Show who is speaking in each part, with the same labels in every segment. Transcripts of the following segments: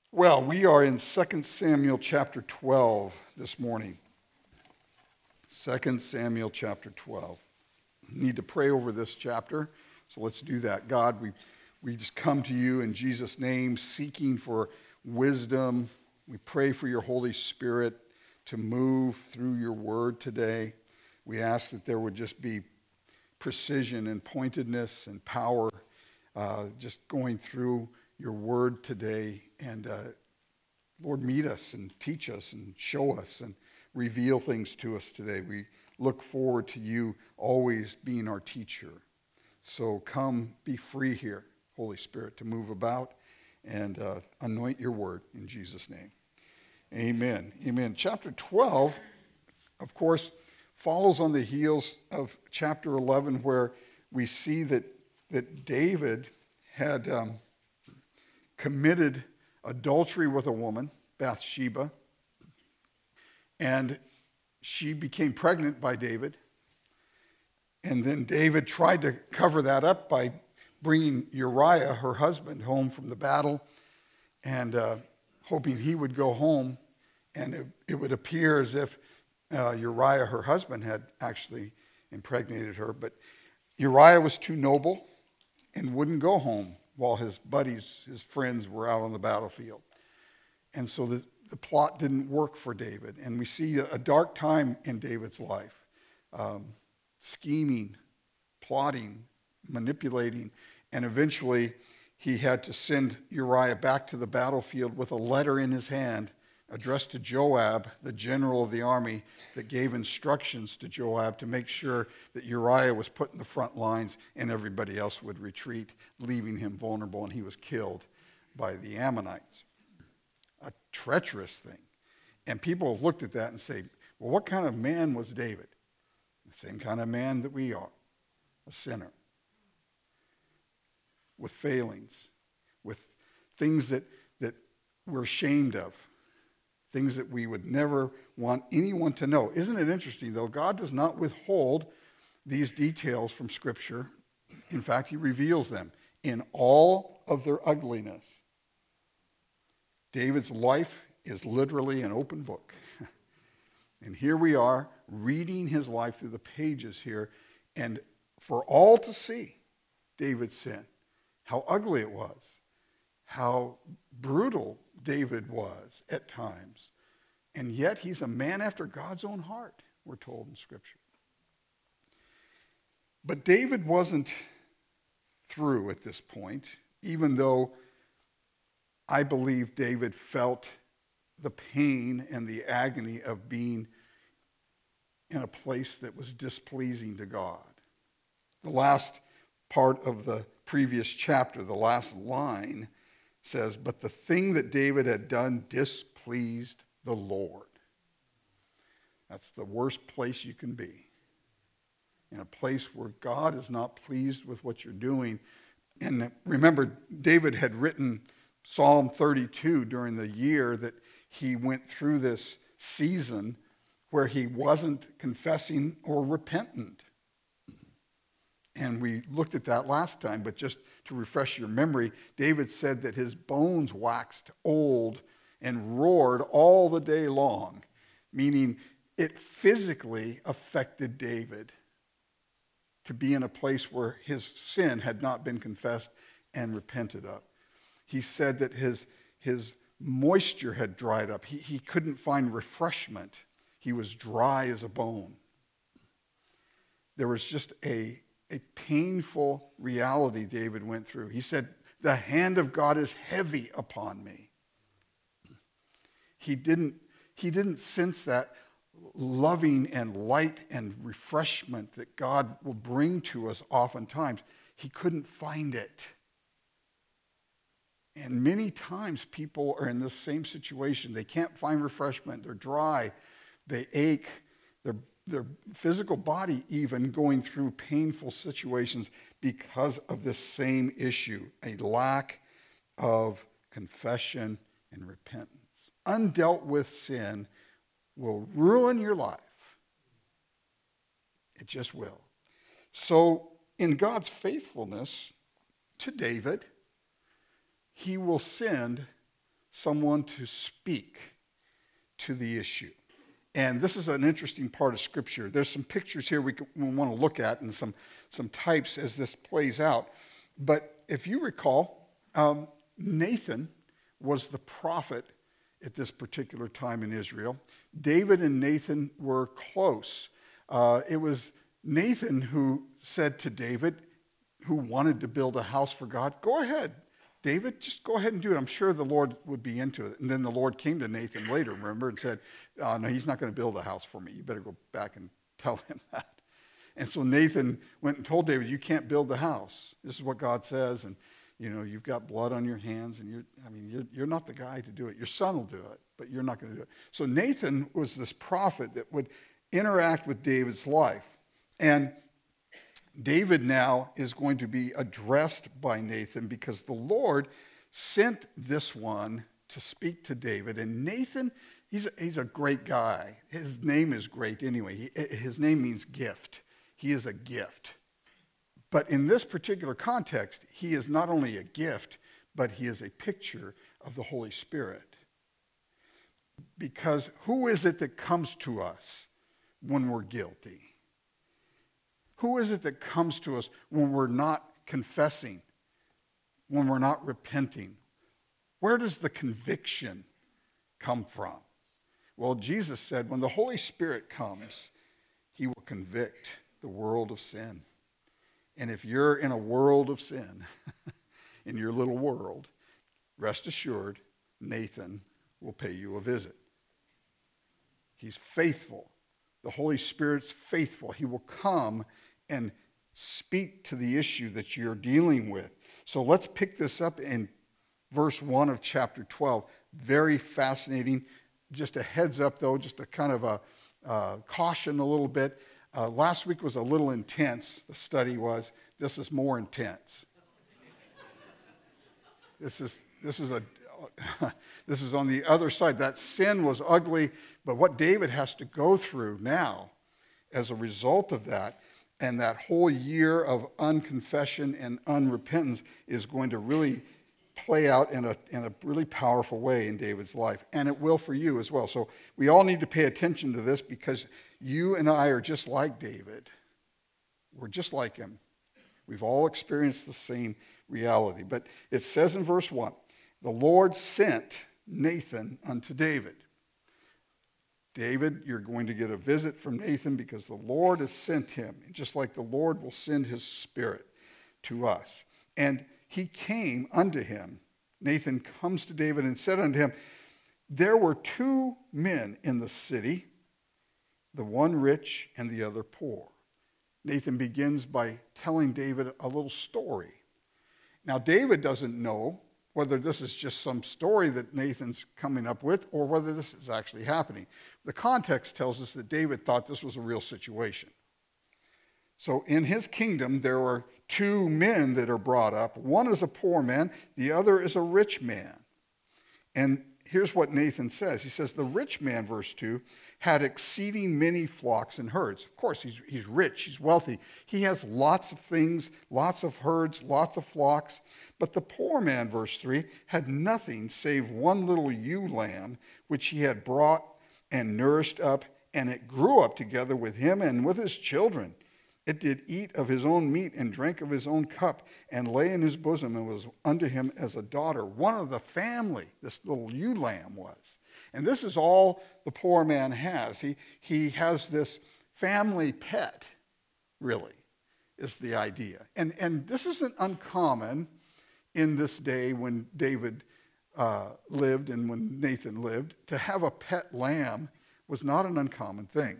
Speaker 1: Well, we are in 2 Samuel chapter 12 this morning. 2 Samuel chapter 12. Need to pray over this chapter, so let's do that. God, we just come to you in Jesus' name, seeking for wisdom. We pray for your Holy Spirit to move through your word today. We ask that there would just be precision and pointedness and power just going through your word today. And Lord, meet us and teach us and show us and reveal things to us today. We look forward to you always being our teacher. So come, be free here, Holy Spirit, to move about and anoint your word in Jesus' name. Amen. Amen. Chapter 12, of course, follows on the heels of chapter 11, where we see that David had committed adultery with a woman, Bathsheba, and she became pregnant by David. And then David tried to cover that up by bringing Uriah, her husband, home from the battle and hoping he would go home. And it would appear as if Uriah, her husband, had actually impregnated her. But Uriah was too noble and wouldn't go home while his buddies, his friends, were out on the battlefield. And so the plot didn't work for David. And we see a dark time in David's life. Scheming, plotting, manipulating, and eventually he had to send Uriah back to the battlefield with a letter in his hand addressed to Joab, the general of the army, that gave instructions to Joab to make sure that Uriah was put in the front lines and everybody else would retreat, leaving him vulnerable, and he was killed by the Ammonites. A treacherous thing. And people have looked at that and say, well, what kind of man was David? The same kind of man that we are, a sinner, with failings, with things that we're ashamed of, things that we would never want anyone to know. Isn't it interesting, though? God does not withhold these details from Scripture. In fact, he reveals them in all of their ugliness. David's life is literally an open book. And here we are reading his life through the pages here, and for all to see David's sin, how ugly it was, how brutal David was at times, and yet he's a man after God's own heart, we're told in Scripture. But David wasn't through at this point, even though I believe David felt the pain and the agony of being in a place that was displeasing to God. The last part of the previous chapter, the last line, says, but the thing that David had done displeased the Lord. That's the worst place you can be. In a place where God is not pleased with what you're doing. And remember, David had written Psalm 32 during the year that he went through this season where he wasn't confessing or repentant. And we looked at that last time, but just to refresh your memory, David said that his bones waxed old and roared all the day long, meaning it physically affected David to be in a place where his sin had not been confessed and repented of. He said that his moisture had dried up. He couldn't find refreshment. He was dry as a bone. There was just a painful reality David went through. He said, the hand of God is heavy upon me. He didn't sense that loving and light and refreshment that God will bring to us oftentimes. He couldn't find it. And many times people are in this same situation. They can't find refreshment. They're dry. They ache. Their physical body even going through painful situations because of this same issue, a lack of confession and repentance. Undealt with sin will ruin your life. It just will. So in God's faithfulness to David, he will send someone to speak to the issue. And this is an interesting part of Scripture. There's some pictures here we want to look at and some types as this plays out. But if you recall, Nathan was the prophet at this particular time in Israel. David and Nathan were close. It was Nathan who said to David, who wanted to build a house for God, go ahead, David, just go ahead and do it. I'm sure the Lord would be into it. And then the Lord came to Nathan later, remember, and said, no, he's not going to build a house for me. You better go back and tell him that. And so Nathan went and told David, you can't build the house. This is what God says. And, you've got blood on your hands, and you're not the guy to do it. Your son will do it, but you're not going to do it. So Nathan was this prophet that would interact with David's life. And David now is going to be addressed by Nathan because the Lord sent this one to speak to David. And Nathan, he's a great guy. His name is great anyway. His name means gift. He is a gift. But in this particular context, he is not only a gift, but he is a picture of the Holy Spirit. Because who is it that comes to us when we're guilty? Who is it that comes to us when we're not confessing, when we're not repenting? Where does the conviction come from? Well, Jesus said when the Holy Spirit comes, he will convict the world of sin. And if you're in a world of sin, in your little world, rest assured, Nathan will pay you a visit. He's faithful. The Holy Spirit's faithful. He will come and speak to the issue that you're dealing with. So let's pick this up in verse 1 of chapter 12. Very fascinating. Just a heads up, though, just a kind of a caution a little bit. Last week was a little intense, the study was. This is more intense. This is on the other side. That sin was ugly, but what David has to go through now as a result of that, and that whole year of unconfession and unrepentance is going to really play out in a really powerful way in David's life, and it will for you as well. So we all need to pay attention to this because you and I are just like David. We're just like him. We've all experienced the same reality. But it says in verse 1, the Lord sent Nathan unto David. David, you're going to get a visit from Nathan because the Lord has sent him, just like the Lord will send his Spirit to us. And he came unto him. Nathan comes to David and said unto him, there were two men in the city, the one rich and the other poor. Nathan begins by telling David a little story. Now, David doesn't know whether this is just some story that Nathan's coming up with or whether this is actually happening. The context tells us that David thought this was a real situation. So in his kingdom, there are two men that are brought up. One is a poor man, the other is a rich man. And here's what Nathan says. He says, the rich man, verse 2, had exceeding many flocks and herds. Of course, he's rich, he's wealthy. He has lots of things, lots of herds, lots of flocks. But the poor man, verse 3, had nothing save one little ewe lamb, which he had brought and nourished up, and it grew up together with him and with his children. It did eat of his own meat and drank of his own cup and lay in his bosom and was unto him as a daughter. One of the family, this little ewe lamb was. And this is all the poor man has. He has this family pet, really, is the idea. And this isn't uncommon in this day when David lived and when Nathan lived. To have a pet lamb was not an uncommon thing.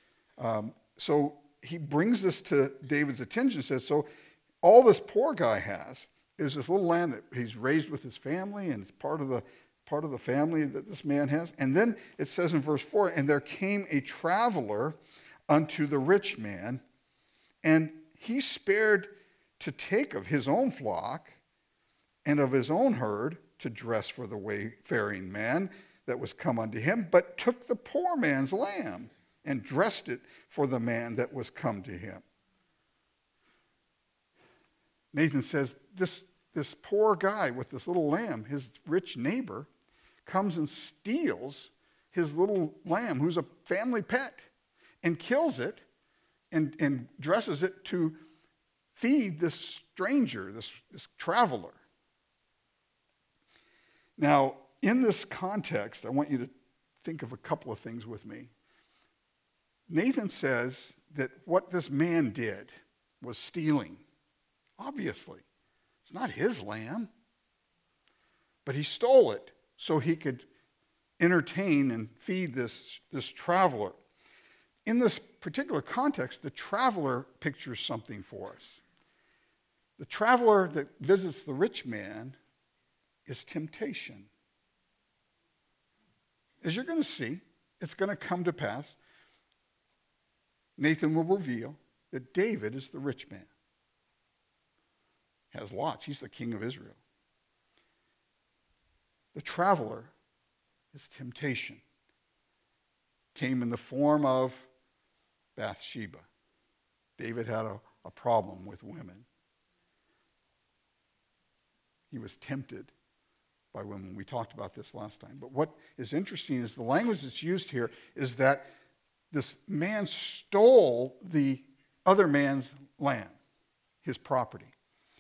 Speaker 1: So he brings this to David's attention and says, so all this poor guy has is this little lamb that he's raised with his family, and it's part of the family that this man has. And then it says in verse 4, and there came a traveler unto the rich man, and he spared to take of his own flock and of his own herd to dress for the wayfaring man that was come unto him, but took the poor man's lamb and dressed it for the man that was come to him. Nathan says, this poor guy with this little lamb, his rich neighbor, comes and steals his little lamb, who's a family pet, and kills it and dresses it to feed this stranger, this traveler. Now, in this context, I want you to think of a couple of things with me. Nathan says that what this man did was stealing. Obviously, it's not his lamb, but he stole it so he could entertain and feed this traveler. In this particular context, the traveler pictures something for us. The traveler that visits the rich man is temptation. As you're going to see, it's going to come to pass. Nathan will reveal that David is the rich man. Has lots. He's the king of Israel. The traveler is temptation. Came in the form of Bathsheba. David had a problem with women. He was tempted by women. We talked about this last time. But what is interesting is the language that's used here is that this man stole the other man's land, his property.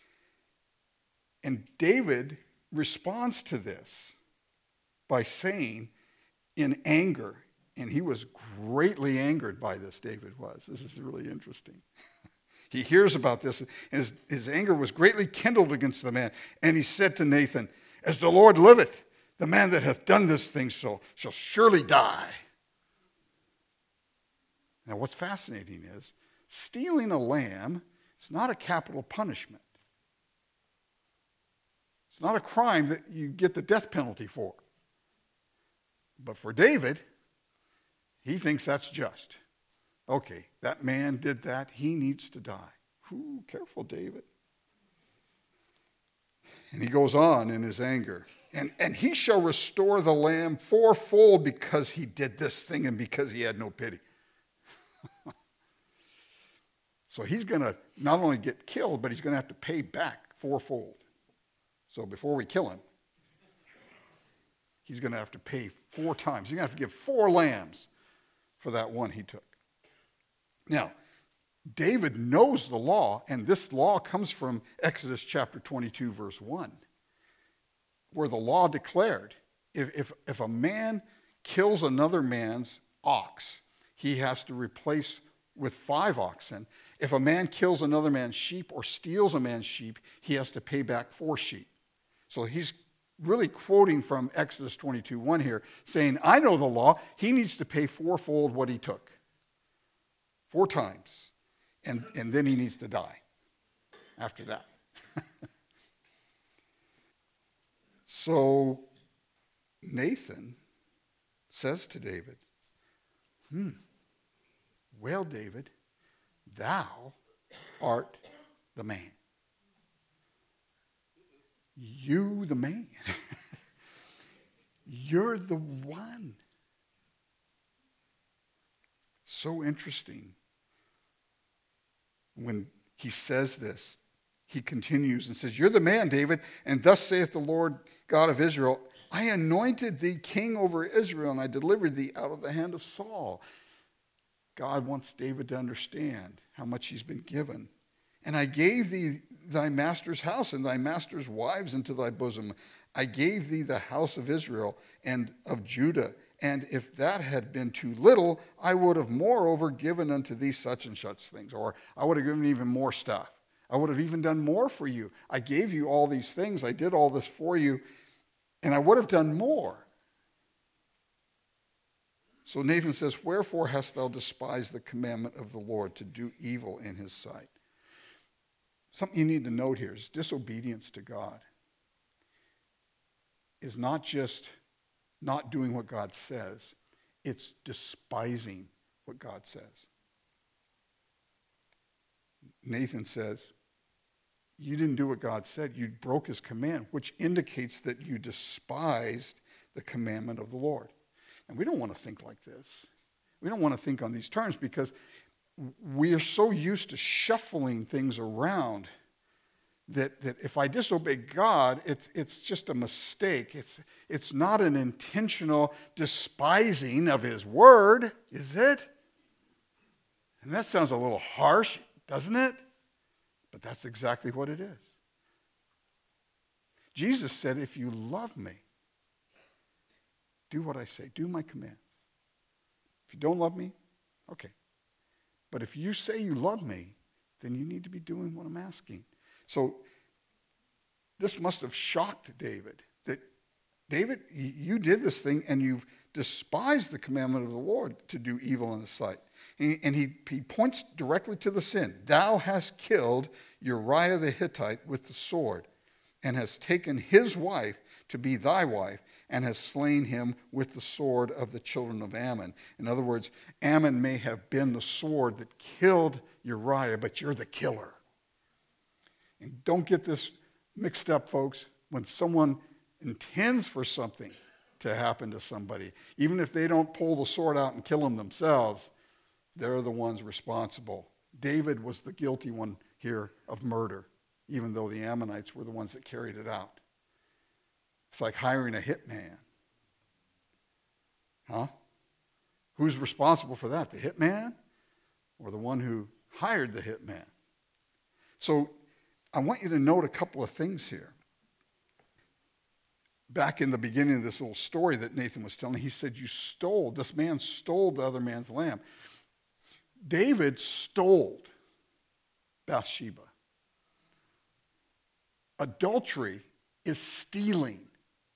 Speaker 1: And David responds to this by saying in anger, and he was greatly angered by this, David was. This is really interesting. He hears about this, and his anger was greatly kindled against the man. And he said to Nathan, "As the Lord liveth, the man that hath done this thing shall surely die." Now what's fascinating is, stealing a lamb is not a capital punishment. It's not a crime that you get the death penalty for. But for David, he thinks that's just. Okay, that man did that. He needs to die. Ooh, careful, David. And he goes on in his anger. And he shall restore the lamb fourfold because he did this thing and because he had no pity. So he's going to not only get killed, but he's going to have to pay back fourfold. So before we kill him, he's going to have to pay 4 times. He's going to have to give 4 lambs for that one he took. Now, David knows the law, and this law comes from Exodus chapter 22, verse 1, where the law declared, if a man kills another man's ox, he has to replace with 5 oxen. If a man kills another man's sheep or steals a man's sheep, he has to pay back 4 sheep. So he's really quoting from Exodus 22:1 here, saying, I know the law. He needs to pay fourfold what he took. 4 times. And then he needs to die after that. So Nathan says to David, well, David, thou art the man. You the man. You're the one. So interesting. When he says this, he continues and says, you're the man, David, and thus saith the Lord God of Israel, I anointed thee king over Israel, and I delivered thee out of the hand of Saul. God wants David to understand how much he's been given. And I gave thee thy master's house and thy master's wives into thy bosom. I gave thee the house of Israel and of Judah. And if that had been too little, I would have moreover given unto thee such and such things. Or I would have given even more stuff. I would have even done more for you. I gave you all these things. I did all this for you. And I would have done more. So Nathan says, wherefore hast thou despised the commandment of the Lord to do evil in his sight? Something you need to note here is disobedience to God is not just not doing what God says, it's despising what God says. Nathan says, you didn't do what God said, you broke his command, which indicates that you despised the commandment of the Lord. And we don't want to think like this. We don't want to think on these terms because we are so used to shuffling things around that if I disobey God, it's just a mistake. It's not an intentional despising of his word, is it? And that sounds a little harsh, doesn't it? But that's exactly what it is. Jesus said, if you love me, do what I say. Do my commands. If you don't love me, okay. But if you say you love me, then you need to be doing what I'm asking. So this must have shocked David. That, David, you did this thing and you've despised the commandment of the Lord to do evil in his sight. And he points directly to the sin. Thou hast killed Uriah the Hittite with the sword, and hast taken his wife to be thy wife, and hast slain him with the sword of the children of Ammon. In other words, Ammon may have been the sword that killed Uriah, but you're the killer. And don't get this mixed up, folks. When someone intends for something to happen to somebody, even if they don't pull the sword out and kill them themselves, they're the ones responsible. David was the guilty one here of murder, even though the Ammonites were the ones that carried it out. It's like hiring a hitman. Huh? Who's responsible for that? The hitman or the one who hired the hitman? So I want you to note a couple of things here. Back in the beginning of this little story that Nathan was telling, he said, this man stole the other man's lamb. David stole Bathsheba. Adultery is stealing.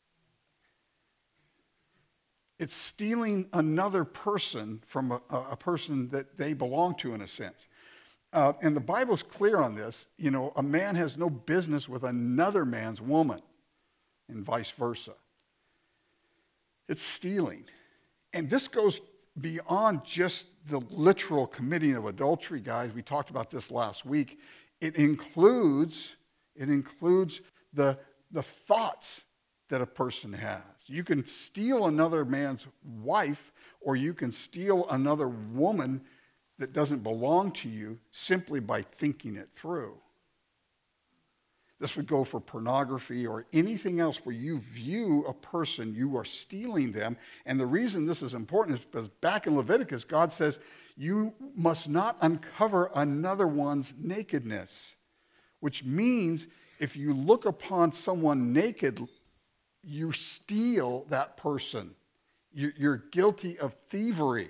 Speaker 1: It's stealing another person from a person that they belong to, in a sense. And the Bible's clear on this. You know, a man has no business with another man's woman, and vice versa. It's stealing. And this goes beyond just the literal committing of adultery, guys. We talked about this last week. It includes the thoughts that a person has. You can steal another man's wife, or you can steal another woman that doesn't belong to you simply by thinking it through. This would go for pornography or anything else where you view a person, you are stealing them. And the reason this is important is because back in Leviticus, God says, you must not uncover another one's nakedness, which means if you look upon someone naked, you steal that person. You're guilty of thievery.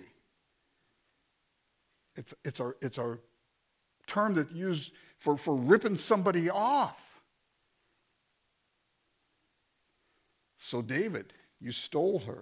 Speaker 1: It's a term that's used for ripping somebody off. So David, you stole her.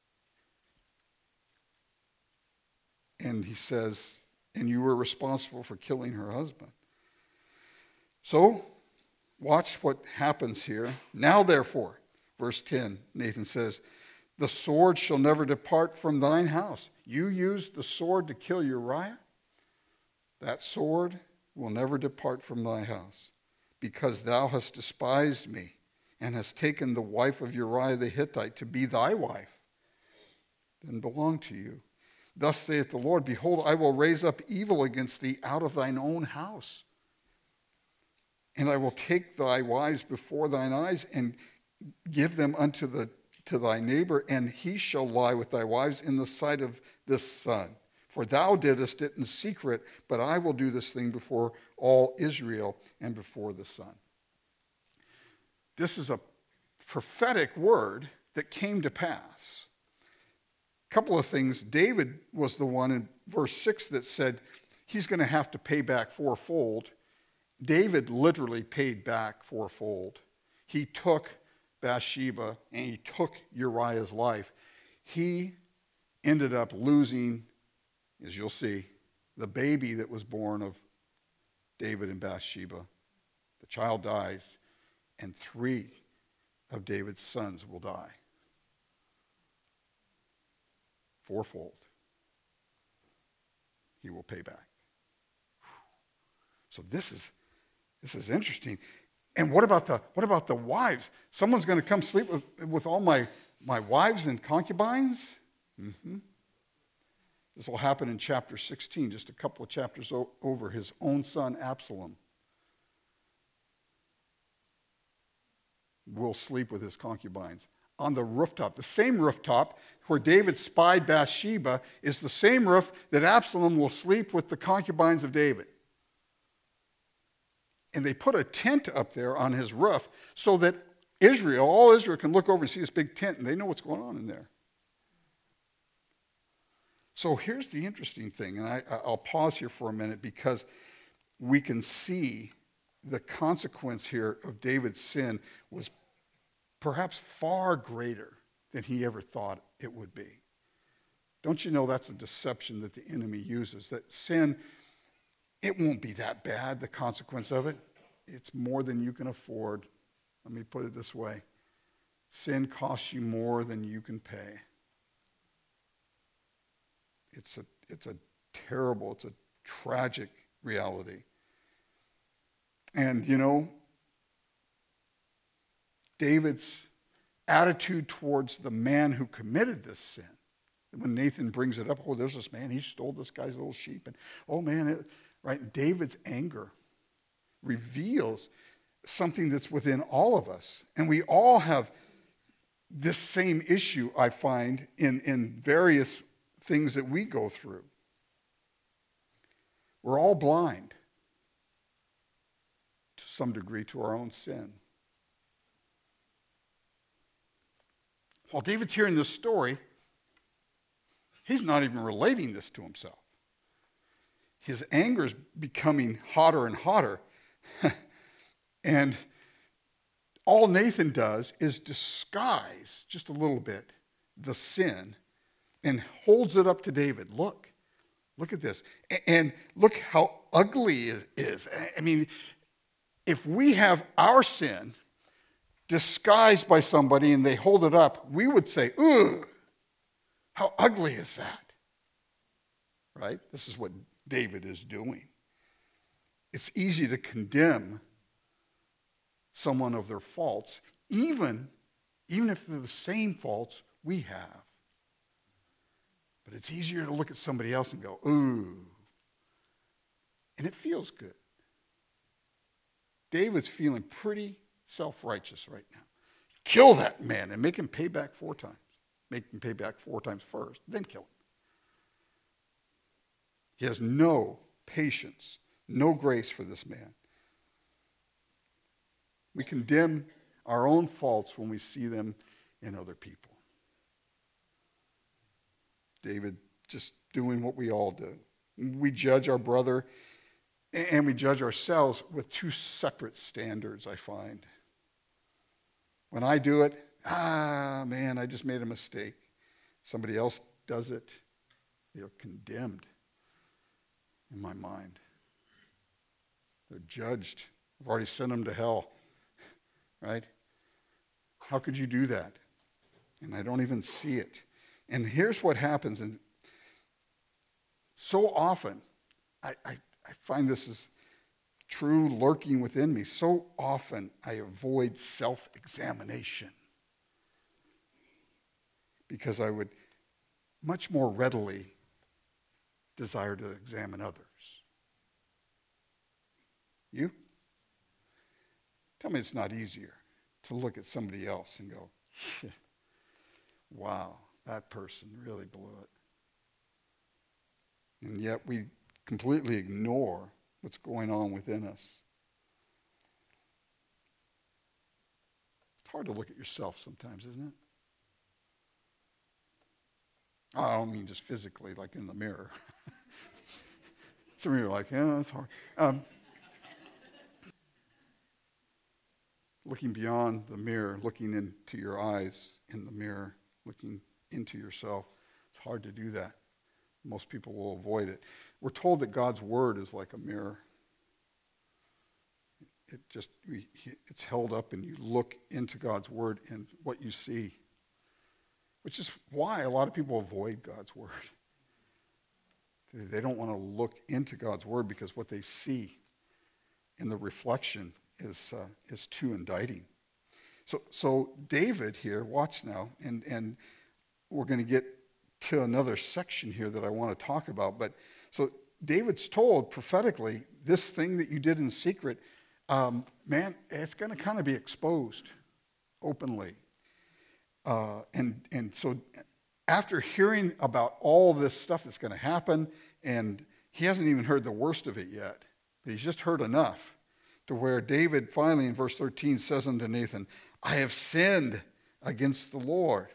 Speaker 1: And he says, and you were responsible for killing her husband. So, watch what happens here. Now, therefore, verse 10, Nathan says, the sword shall never depart from thine house. You used the sword to kill Uriah. That sword will never depart from thy house, because thou hast despised me, and hast taken the wife of Uriah the Hittite to be thy wife, then belong to you. Thus saith the Lord, behold, I will raise up evil against thee out of thine own house. And I will take thy wives before thine eyes, and give them to thy neighbor, and he shall lie with thy wives in the sight of this sun. For thou didst it in secret, but I will do this thing before all Israel and before the sun. This is a prophetic word that came to pass. A couple of things. David was the one in verse 6 that said he's going to have to pay back fourfold. David literally paid back fourfold. He took Bathsheba and he took Uriah's life. He ended up losing, as you'll see, the baby that was born of David and Bathsheba. The child dies, and 3 of David's sons will die. Fourfold. He will pay back. So this is interesting. And what about the wives? Someone's going to come sleep with all my wives and concubines? Mm-hmm. This will happen in chapter 16, just a couple of chapters over. His own son Absalom will sleep with his concubines. On the rooftop, the same rooftop where David spied Bathsheba is the same roof that Absalom will sleep with the concubines of David. And they put a tent up there on his roof so that all Israel can look over and see this big tent, and they know what's going on in there. So here's the interesting thing, and I'll pause here for a minute because we can see the consequence here of David's sin was perhaps far greater than he ever thought it would be. Don't you know that's a deception that the enemy uses? That sin, it won't be that bad, the consequence of it. It's more than you can afford. Let me put it this way. Sin costs you more than you can pay. It's a terrible, it's a tragic reality. And, you know, David's attitude towards the man who committed this sin, when Nathan brings it up, oh, there's this man, he stole this guy's little sheep. And, oh, man, right? David's anger reveals something that's within all of us. And we all have this same issue, I find, in various things that we go through. We're all blind to some degree to our own sin. While David's hearing this story, he's not even relating this to himself. His anger is becoming hotter and hotter. And all Nathan does is disguise just a little bit the sin and holds it up to David. Look at this. And look how ugly it is. I mean, if we have our sin disguised by somebody and they hold it up, we would say, ooh, how ugly is that? Right? This is what David is doing. It's easy to condemn someone of their faults, even if they're the same faults we have. But it's easier to look at somebody else and go, ooh. And it feels good. David's feeling pretty self-righteous right now. Kill that man and make him pay back 4 times. Make him pay back 4 times first, then kill him. He has no patience, no grace for this man. We condemn our own faults when we see them in other people. David just doing what we all do. We judge our brother and we judge ourselves with 2 separate standards, I find. When I do it, man, I just made a mistake. Somebody else does it, they're condemned in my mind. They're judged. I've already sent them to hell, right? How could you do that? And I don't even see it. And here's what happens, and so often, I find this is true lurking within me. So often I avoid self-examination because I would much more readily desire to examine others. You? Tell me it's not easier to look at somebody else and go, wow, that person really blew it. And yet we completely ignore what's going on within us. It's hard to look at yourself sometimes, isn't it? I don't mean just physically, like in the mirror. Some of you are like, yeah, that's hard. Looking beyond the mirror, looking into your eyes in the mirror, looking into yourself. It's hard to do that. Most people will avoid it. We're told that God's word is like a mirror. It's held up and you look into God's word and what you see. Which is why a lot of people avoid God's word. They don't want to look into God's word because what they see in the reflection is too indicting. So David here, watch now, and we're going to get to another section here that I want to talk about. But so David's told prophetically, this thing that you did in secret, man, it's going to kind of be exposed. openly. And so after hearing about all this stuff that's going to happen, and he hasn't even heard the worst of it yet, but he's just heard enough to where David finally in verse 13 says unto Nathan, I have sinned against the Lord.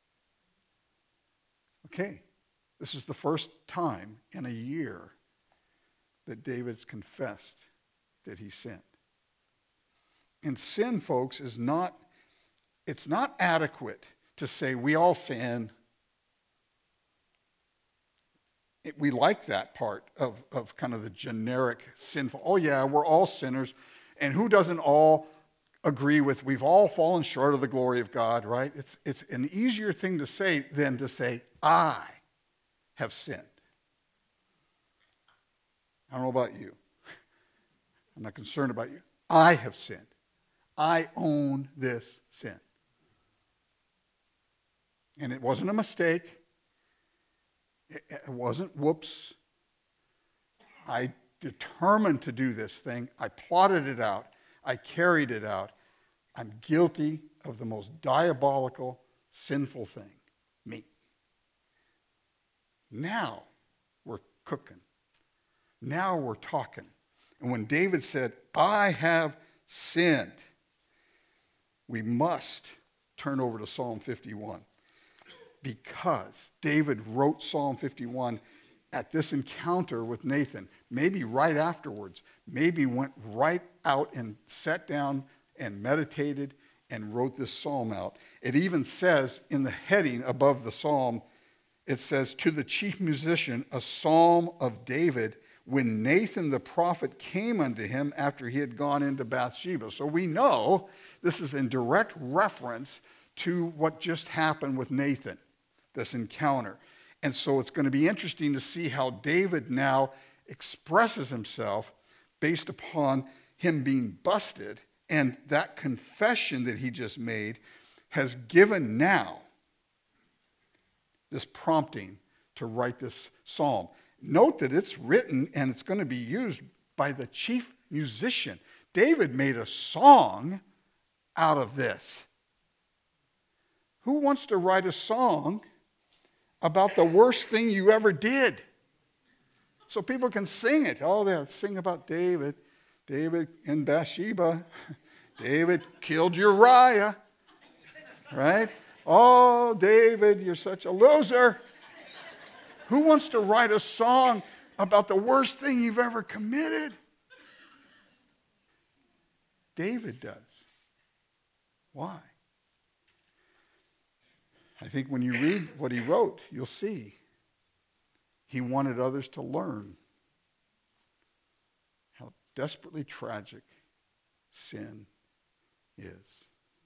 Speaker 1: Okay, this is the first time in a year that David's confessed that he sinned. And sin, folks, it's not adequate to say we all sin. We like that part of kind of the generic sinful. Oh yeah, we're all sinners. And who doesn't all agree with we've all fallen short of the glory of God, right? It's an easier thing to say than to say, I have sinned. I don't know about you. I'm not concerned about you. I have sinned. I own this sin. And it wasn't a mistake. It wasn't whoops. I determined to do this thing. I plotted it out. I carried it out. I'm guilty of the most diabolical, sinful thing. Me. Now we're cooking. Now we're talking. And when David said, I have sinned, we must turn over to Psalm 51. Because David wrote Psalm 51 at this encounter with Nathan, maybe right afterwards, maybe went right out and sat down and meditated and wrote this psalm out. It even says in the heading above the psalm, it says, to the chief musician, a psalm of David, when Nathan the prophet came unto him after he had gone into Bathsheba. So we know this is in direct reference to what just happened with Nathan, this encounter. And so it's going to be interesting to see how David now expresses himself based upon him being busted, and that confession that he just made has given now this prompting to write this psalm. Note that it's written and it's going to be used by the chief musician. David made a song out of this. Who wants to write a song about the worst thing you ever did? So people can sing it. Oh, they'll sing about David. David and Bathsheba. David killed Uriah. Right? Oh, David, you're such a loser. Who wants to write a song about the worst thing you've ever committed? David does. Why? I think when you read what he wrote, you'll see he wanted others to learn how desperately tragic sin is.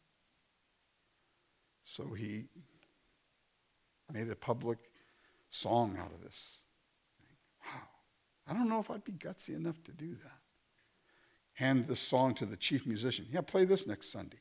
Speaker 1: So he made a public song out of this. Wow. I don't know if I'd be gutsy enough to do that. Hand this song to the chief musician. Yeah, play this next Sunday.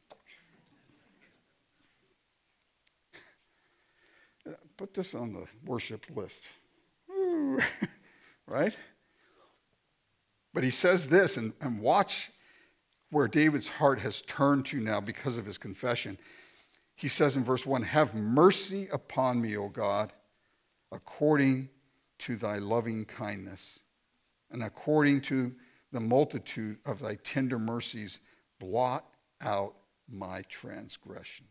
Speaker 1: Put this on the worship list. Ooh. Right? But he says this, and watch where David's heart has turned to now because of his confession. He says in verse 1, have mercy upon me, O God, according to thy loving kindness, and according to the multitude of thy tender mercies, blot out my transgressions.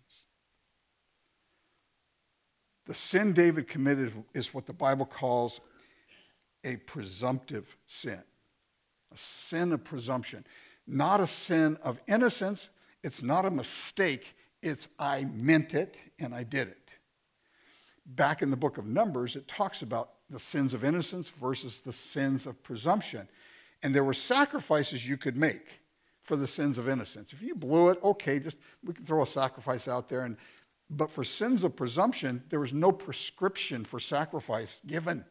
Speaker 1: The sin David committed is what the Bible calls a presumptive sin. A sin of presumption. Not a sin of innocence. It's not a mistake. It's I meant it and I did it. Back in the book of Numbers, it talks about the sins of innocence versus the sins of presumption. And there were sacrifices you could make for the sins of innocence. If you blew it, okay, we can throw a sacrifice out there. But for sins of presumption, there was no prescription for sacrifice given.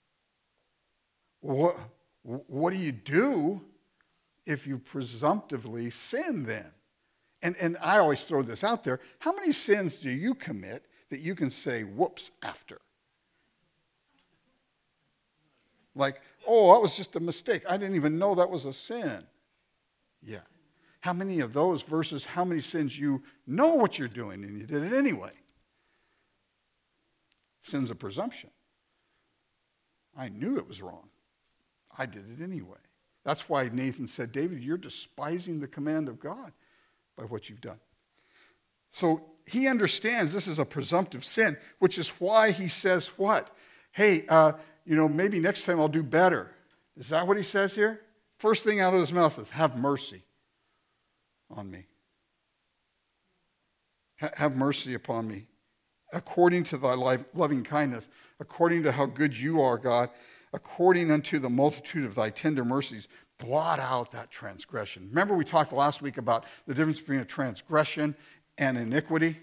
Speaker 1: What do you do if you presumptively sin then? And I always throw this out there. How many sins do you commit that you can say whoops after? Like, oh, that was just a mistake. I didn't even know that was a sin. Yeah. How many of those versus how many sins you know what you're doing and you did it anyway? Sin's a presumption. I knew it was wrong. I did it anyway. That's why Nathan said, David, you're despising the command of God by what you've done. So he understands this is a presumptive sin, which is why he says what? Hey, maybe next time I'll do better. Is that what he says here? First thing out of his mouth is, have mercy on me. Have mercy upon me. According to thy loving kindness, according to how good you are, God, according unto the multitude of thy tender mercies, blot out that transgression. Remember we talked last week about the difference between a transgression and iniquity?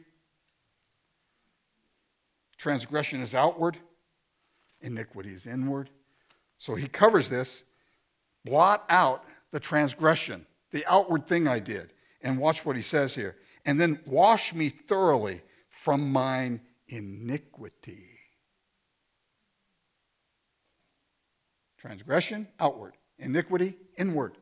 Speaker 1: Transgression is outward, iniquity is inward. So he covers this. Blot out the transgression, the outward thing I did. And watch what he says here. And then wash me thoroughly from mine iniquity. Transgression, outward. Iniquity, inward.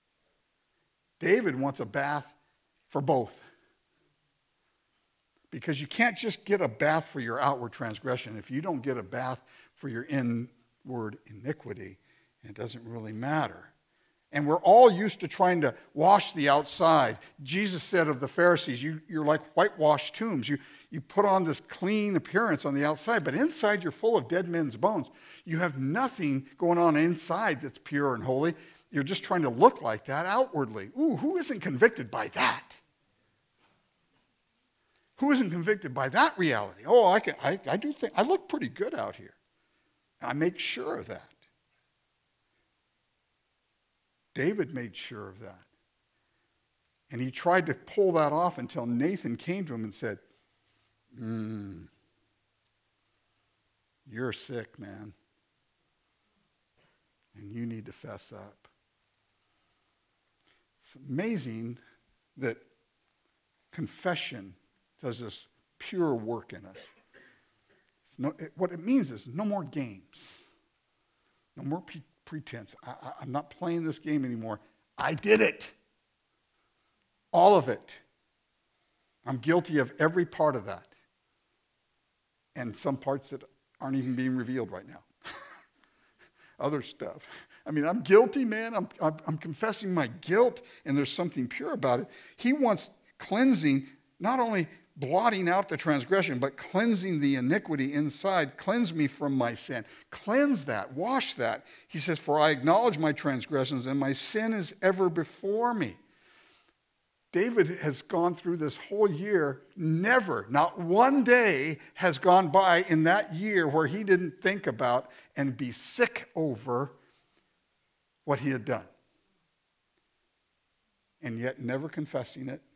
Speaker 1: David wants a bath for both. Because you can't just get a bath for your outward transgression. If you don't get a bath for your inward iniquity, it doesn't really matter. And we're all used to trying to wash the outside. Jesus said of the Pharisees, you're like whitewashed tombs. You put on this clean appearance on the outside, but inside you're full of dead men's bones. You have nothing going on inside that's pure and holy. You're just trying to look like that outwardly. Ooh, who isn't convicted by that? Who isn't convicted by that reality? Oh, I do think I look pretty good out here. I make sure of that. David made sure of that. And he tried to pull that off until Nathan came to him and said, you're sick, man. And you need to fess up. It's amazing that confession does this pure work in us. What it means is no more games. No more pretense. I'm not playing this game anymore. I did it. All of it. I'm guilty of every part of that. And some parts that aren't even being revealed right now. Other stuff. I mean, I'm guilty, man. I'm confessing my guilt, and there's something pure about it. He wants cleansing, not only blotting out the transgression, but cleansing the iniquity inside. Cleanse me from my sin. Cleanse that. Wash that. He says, for I acknowledge my transgressions, and my sin is ever before me. David has gone through this whole year, not one day has gone by in that year where he didn't think about and be sick over what he had done. And yet never confessing it.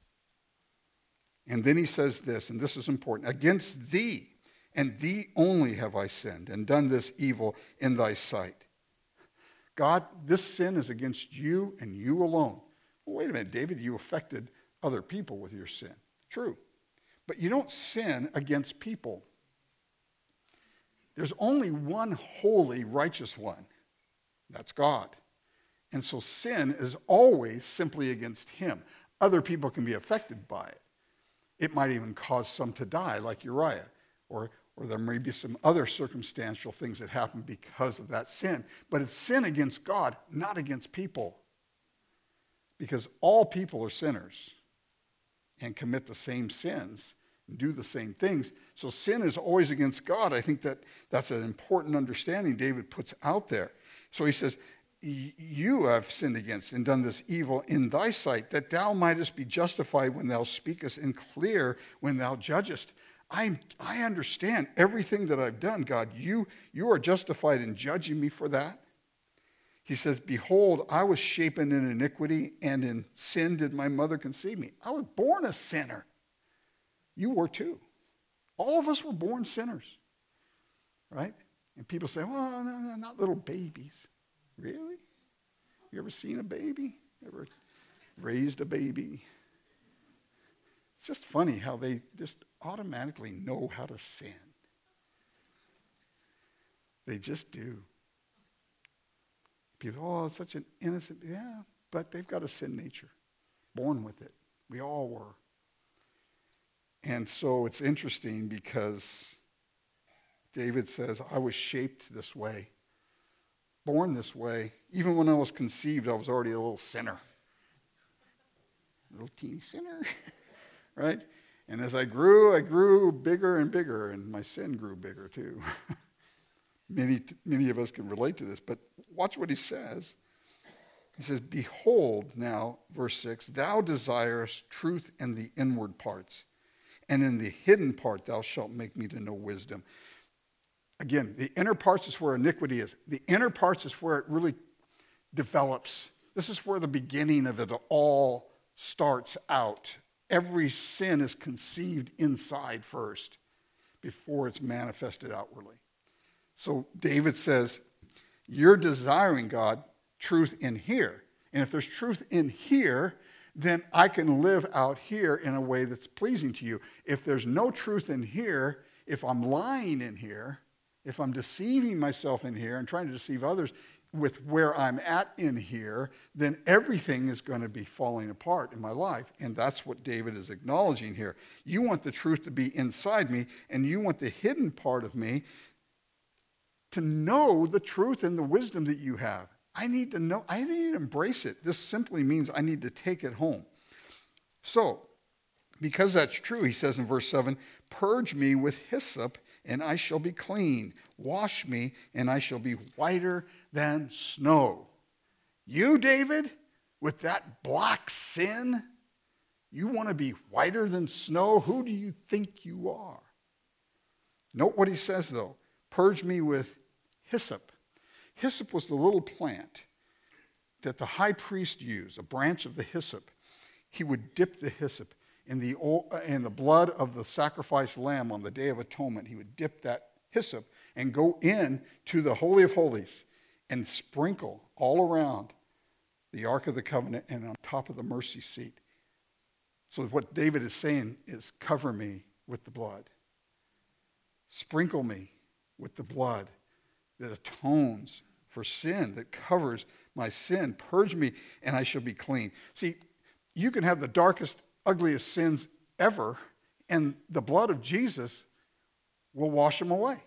Speaker 1: And then he says this, and this is important, against thee and thee only have I sinned and done this evil in thy sight. God, this sin is against you and you alone. Well, wait a minute, David, you affected other people with your sin. True. But you don't sin against people. There's only one holy, righteous one. That's God. And so sin is always simply against him. Other people can be affected by it. It might even cause some to die, like Uriah. Or there may be some other circumstantial things that happen because of that sin. But it's sin against God, not against people. Because all people are sinners and commit the same sins and do the same things. So sin is always against God. I think that's an important understanding David puts out there. So he says, you have sinned against and done this evil in thy sight, that thou mightest be justified when thou speakest and clear when thou judgest. I understand everything that I've done, God. You are justified in judging me for that. He says, behold, I was shapen in iniquity, and in sin did my mother conceive me. I was born a sinner. You were too. All of us were born sinners, right? And people say, well, no, not little babies. Really? You ever seen a baby? Ever raised a baby? It's just funny how they just automatically know how to sin. They just do. People, oh, it's such an innocent, yeah, but they've got a sin nature. born with it. We all were. And so it's interesting because David says, I was shaped this way, born this way. Even when I was conceived, I was already a little sinner. A little teeny sinner, right? And as I grew bigger and bigger, and my sin grew bigger too. Many of us can relate to this, but watch what he says. He says, behold now, verse 6, thou desirest truth in the inward parts, and in the hidden part thou shalt make me to know wisdom. Again, the inner parts is where iniquity is. The inner parts is where it really develops. This is where the beginning of it all starts out. Every sin is conceived inside first before it's manifested outwardly. So David says, you're desiring, God, truth in here. And if there's truth in here, then I can live out here in a way that's pleasing to you. If there's no truth in here, if I'm lying in here, if I'm deceiving myself in here and trying to deceive others with where I'm at in here, then everything is going to be falling apart in my life. And that's what David is acknowledging here. You want the truth to be inside me, and you want the hidden part of me to know the truth and the wisdom that you have. I need to know, I need to embrace it. This simply means I need to take it home. So, because that's true, he says in verse 7, purge me with hyssop, and I shall be clean. Wash me, and I shall be whiter than snow. You, David, with that black sin, you want to be whiter than snow? Who do you think you are? Note what he says, though. Purge me with hyssop. Hyssop was the little plant that the high priest used, a branch of the hyssop. He would dip the hyssop in the blood of the sacrificed lamb on the Day of Atonement. He would dip that hyssop and go in to the Holy of Holies and sprinkle all around the Ark of the Covenant and on top of the mercy seat. So what David is saying is, cover me with the blood. Sprinkle me with the blood that atones for sin, that covers my sin. Purge me, and I shall be clean. See, you can have the darkest, ugliest sins ever, and the blood of Jesus will wash them away.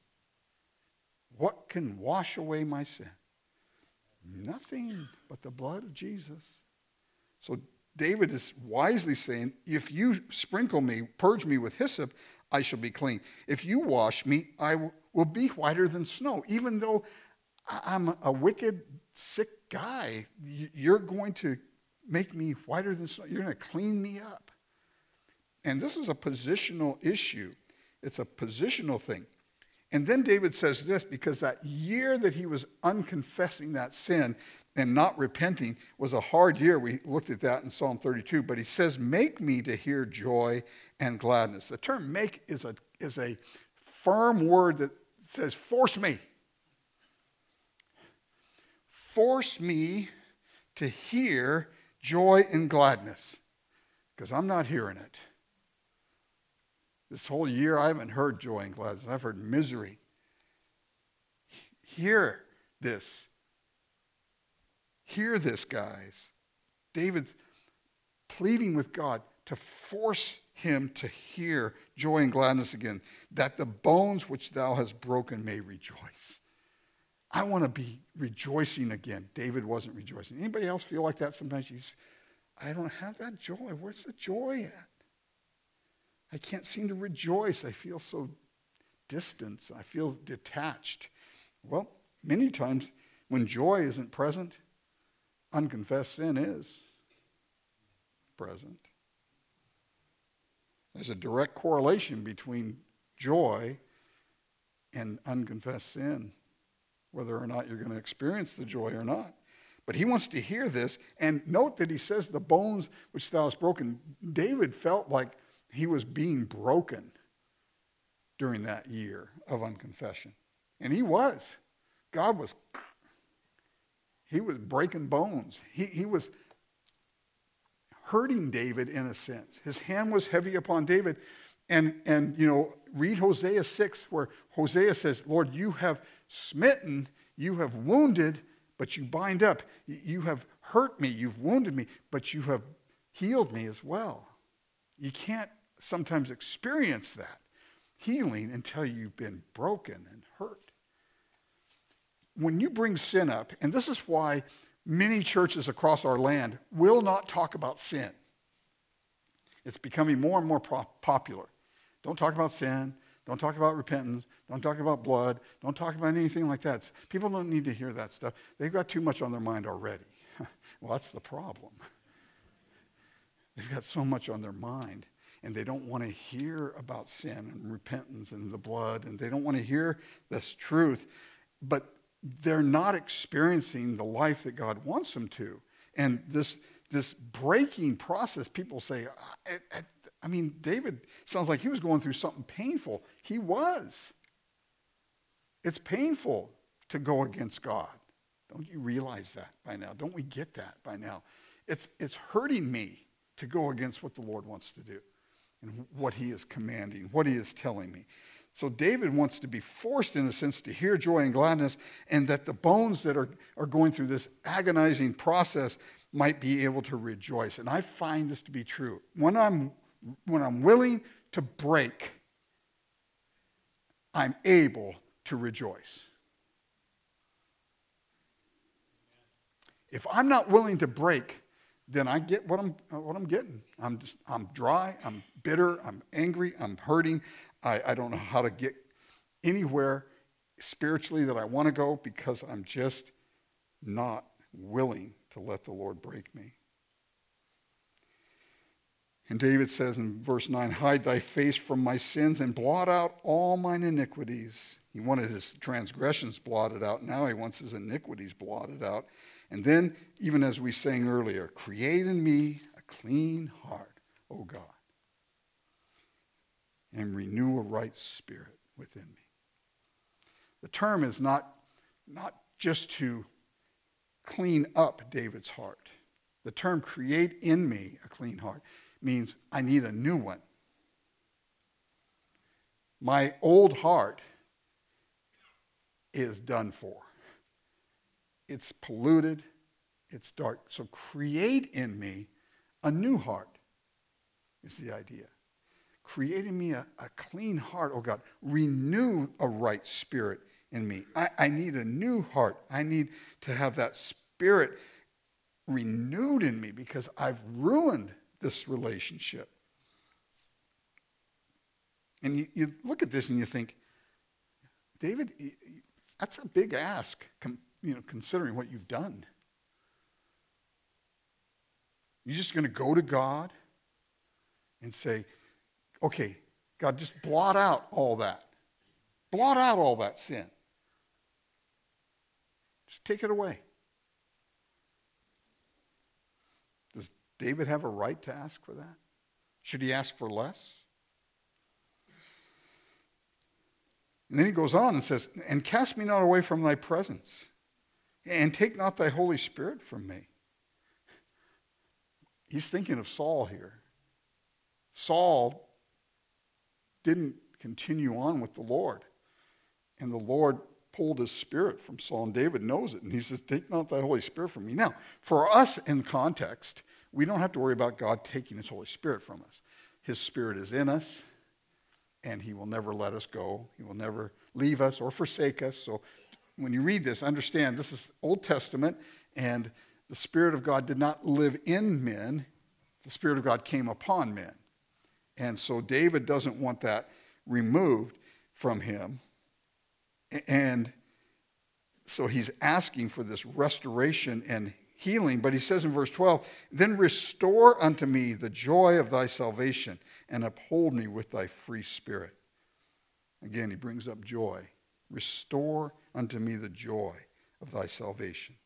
Speaker 1: What can wash away my sin? Nothing but the blood of Jesus. So David is wisely saying, if you sprinkle me, purge me with hyssop, I shall be clean. If you wash me, I will be whiter than snow. Even though I'm a wicked, sick guy, you're going to make me whiter than snow. You're going to clean me up. And this is a positional issue. It's a positional thing. And then David says this, because that year that he was unconfessing that sin and not repenting was a hard year. We looked at that in Psalm 32. But he says, make me to hear joy and gladness. The term make is a firm word that says force me. Force me to hear joy and gladness, because I'm not hearing it. This whole year I haven't heard joy and gladness. I've heard misery. Hear this. Hear this, guys. David's pleading with God to force him to hear joy and gladness again, that the bones which thou hast broken may rejoice. I want to be rejoicing again. David wasn't rejoicing. Anybody else feel like that sometimes? I don't have that joy. Where's the joy at? I can't seem to rejoice. I feel so distant. I feel detached. Well, many times when joy isn't present, unconfessed sin is present. There's a direct correlation between joy and unconfessed sin, whether or not you're going to experience the joy or not. But he wants to hear this. And note that he says, the bones which thou hast broken. David felt like he was being broken during that year of unconfession. And he was. He was breaking bones. He was hurting David in a sense. His hand was heavy upon David. And read Hosea 6, where Hosea says, Lord, you have smitten, you have wounded, but you bind up. You have hurt me, you've wounded me, but you have healed me as well. You can't sometimes experience that healing until you've been broken and hurt. When you bring sin up, and this is why many churches across our land will not talk about sin. It's becoming more and more popular. Don't talk about sin. Don't talk about repentance. Don't talk about blood. Don't talk about anything like that. People don't need to hear that stuff. They've got too much on their mind already. Well, that's the problem. They've got so much on their mind, and they don't want to hear about sin and repentance and the blood, and they don't want to hear this truth. But they're not experiencing the life that God wants them to. And this breaking process, people say, David sounds like he was going through something painful. He was. It's painful to go against God. Don't you realize that by now? Don't we get that by now? It's hurting me to go against what the Lord wants to do and what he is commanding, what he is telling me. So David wants to be forced, in a sense, to hear joy and gladness, and that the bones that are going through this agonizing process might be able to rejoice. And I find this to be true. When I'm willing to break, I'm able to rejoice. If I'm not willing to break, then I get what I'm getting. I'm dry, I'm bitter, I'm angry, I'm hurting. I don't know how to get anywhere spiritually that I want to go because I'm just not willing to let the Lord break me. And David says in verse 9, hide thy face from my sins and blot out all mine iniquities. He wanted his transgressions blotted out. Now he wants his iniquities blotted out. And then, even as we sang earlier, create in me a clean heart, O God, and renew a right spirit within me. The term is not just to clean up David's heart. The term create in me a clean heart means I need a new one. My old heart is done for. It's polluted. It's dark. So create in me a new heart is the idea. Create in me a clean heart, oh God. Renew a right spirit in me. I need a new heart. I need to have that spirit renewed in me because I've ruined this relationship. And you look at this and you think, David, that's a big ask, considering what you've done. You're just going to go to God and say, okay, God, just blot out all that. Blot out all that sin. Just take it away. Does David have a right to ask for that? Should he ask for less? And then he goes on and says, and cast me not away from thy presence, and take not thy Holy Spirit from me. He's thinking of Saul here. Saul didn't continue on with the Lord. And the Lord pulled his spirit from Saul, and David knows it. And he says, take not thy Holy Spirit from me. Now, for us in context, we don't have to worry about God taking his Holy Spirit from us. His Spirit is in us, and he will never let us go. He will never leave us or forsake us. So when you read this, understand this is Old Testament, and the Spirit of God did not live in men. The Spirit of God came upon men. And so David doesn't want that removed from him. And so he's asking for this restoration and healing. But he says in verse 12, then restore unto me the joy of thy salvation and uphold me with thy free spirit. Again, he brings up joy. Restore unto me the joy of thy salvation.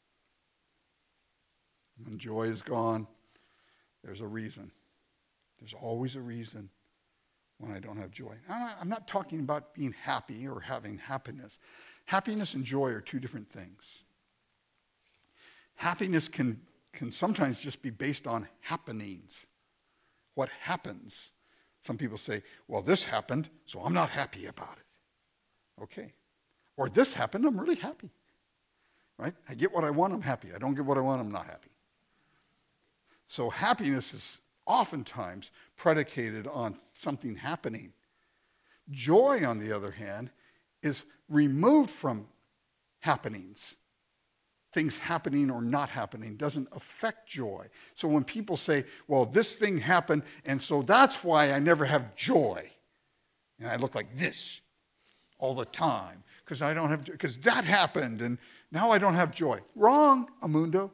Speaker 1: When joy is gone, there's a reason. There's always a reason when I don't have joy. I'm not talking about being happy or having happiness. Happiness and joy are two different things. Happiness can sometimes just be based on happenings. What happens? Some people say, well, this happened, so I'm not happy about it. Okay. Or this happened, I'm really happy. Right? I get what I want, I'm happy. I don't get what I want, I'm not happy. So happiness is oftentimes predicated on something happening. Joy, on the other hand, is removed from happenings. Things happening or not happening doesn't affect joy. So when people say, well, this thing happened, and so that's why I never have joy. And I look like this all the time because because that happened and now I don't have joy. Wrong, Amundo.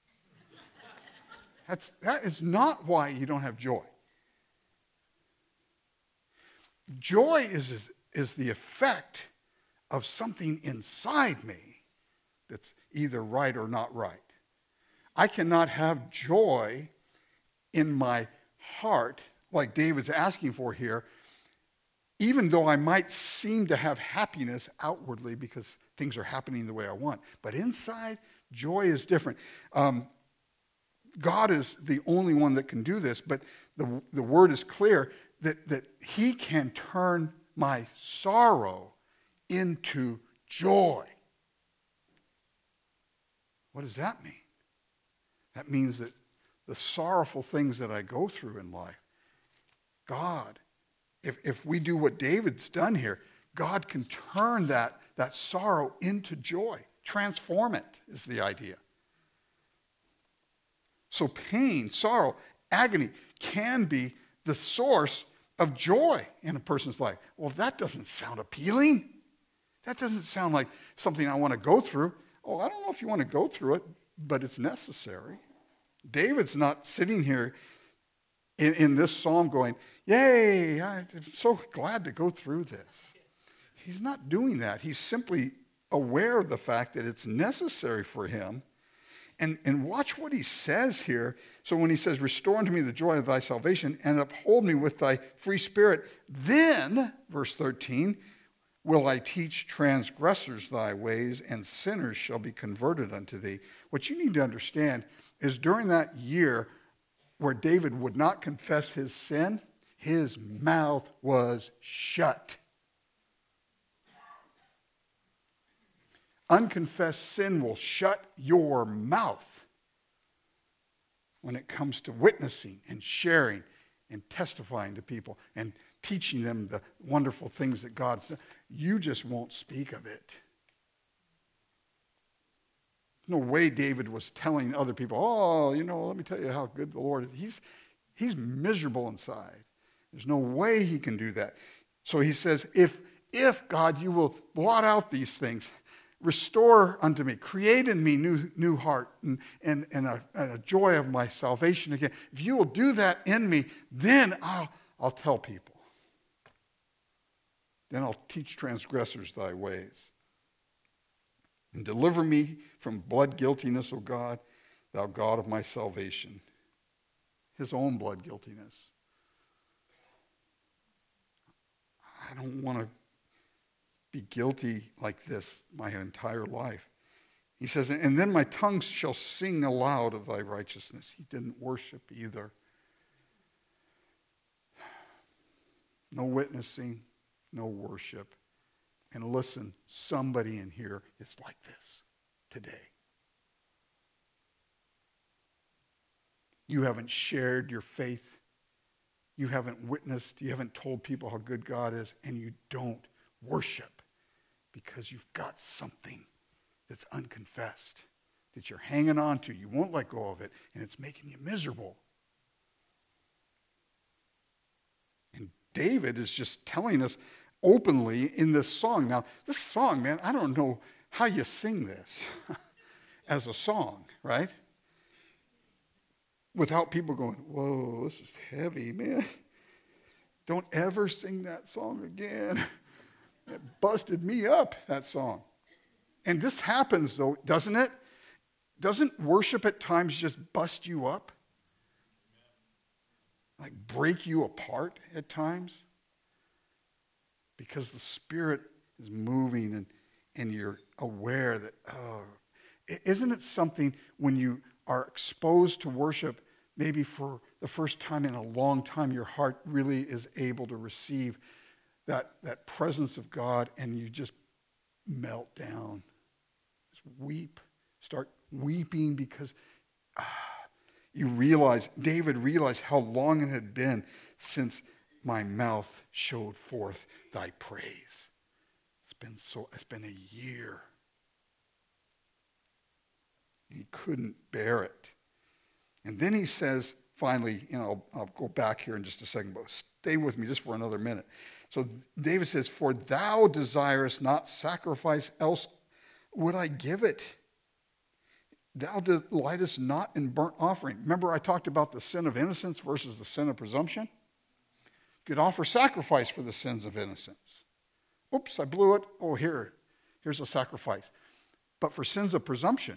Speaker 1: That is not why you don't have joy. Joy is the effect of something inside me that's either right or not right. I cannot have joy in my heart, like David's asking for here, even though I might seem to have happiness outwardly because things are happening the way I want. But inside, joy is different. God is the only one that can do this, but the word is clear that he can turn my sorrow into joy. What does that mean? That means that the sorrowful things that I go through in life, God, if we do what David's done here, God can turn that sorrow into joy. Transform it is the idea. So pain, sorrow, agony can be the source of joy in a person's life. Well, that doesn't sound appealing. That doesn't sound like something I want to go through. Oh, I don't know if you want to go through it, but it's necessary. David's not sitting here in this psalm going, yay, I'm so glad to go through this. He's not doing that. He's simply aware of the fact that it's necessary for him. And watch what he says here. So when he says, restore unto me the joy of thy salvation and uphold me with thy free spirit, then, verse 13, will I teach transgressors thy ways, and sinners shall be converted unto thee. What you need to understand is during that year where David would not confess his sin, his mouth was shut. Unconfessed sin will shut your mouth when it comes to witnessing and sharing and testifying to people and teaching them the wonderful things that God's done. You just won't speak of it. There's no way David was telling other people, oh, let me tell you how good the Lord is. He's miserable inside. There's no way he can do that. So he says, if God, you will blot out these things, restore unto me, create in me new heart and a joy of my salvation again. If you will do that in me, then I'll tell people. Then I'll teach transgressors thy ways. And deliver me from blood guiltiness, O God, thou God of my salvation. His own blood guiltiness. I don't want to be guilty like this my entire life. He says, and then my tongue shall sing aloud of thy righteousness. He didn't worship either. No witnessing, no worship. And listen, somebody in here is like this today. You haven't shared your faith. You haven't witnessed. You haven't told people how good God is. And you don't worship because you've got something that's unconfessed that you're hanging on to. You won't let go of it. And it's making you miserable. And David is just telling us openly in this song. Now, this song, man, I don't know how you sing this as a song, right? Without people going, whoa, this is heavy, man. Don't ever sing that song again. It busted me up, that song. And this happens, though, doesn't it? Doesn't worship at times just bust you up? Like break you apart at times? Because the Spirit is moving and you're aware that, isn't it something when you are exposed to worship, maybe for the first time in a long time, your heart really is able to receive that presence of God and you just melt down. Just weep. Start weeping because David realized how long it had been since my mouth showed forth thy praise. It's been a year. He couldn't bear it. And then he says, finally, I'll go back here in just a second, but stay with me just for another minute. So David says, for thou desirest not sacrifice, else would I give it. Thou delightest not in burnt offering. Remember I talked about the sin of innocence versus the sin of presumption? You could offer sacrifice for the sins of innocence. Oops, I blew it. Oh, here's a sacrifice. But for sins of presumption,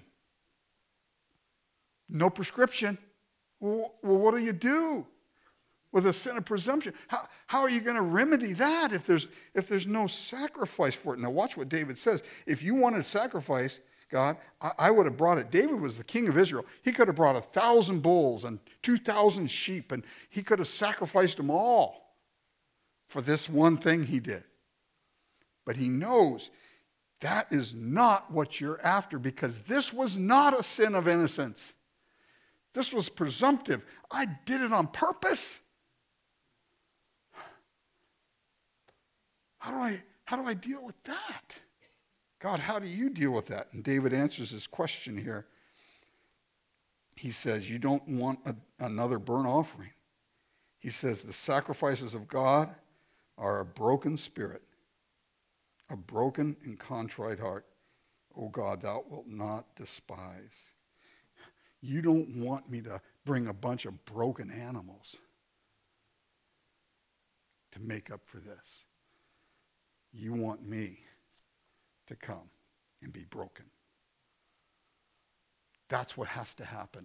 Speaker 1: no prescription. Well, what do you do with a sin of presumption? How are you going to remedy that if there's no sacrifice for it? Now watch what David says. If you wanted sacrifice, God, I would have brought it. David was the king of Israel. He could have brought 1,000 bulls and 2,000 sheep, and he could have sacrificed them all for this one thing he did. But he knows that is not what you're after, because this was not a sin of innocence. This was presumptive. I did it on purpose. How do I deal with that? God, how do you deal with that? And David answers his question here. He says, you don't want another burnt offering. He says, the sacrifices of God are a broken spirit, a broken and contrite heart. O God, thou wilt not despise. You don't want me to bring a bunch of broken animals to make up for this. You want me to come and be broken. That's what has to happen.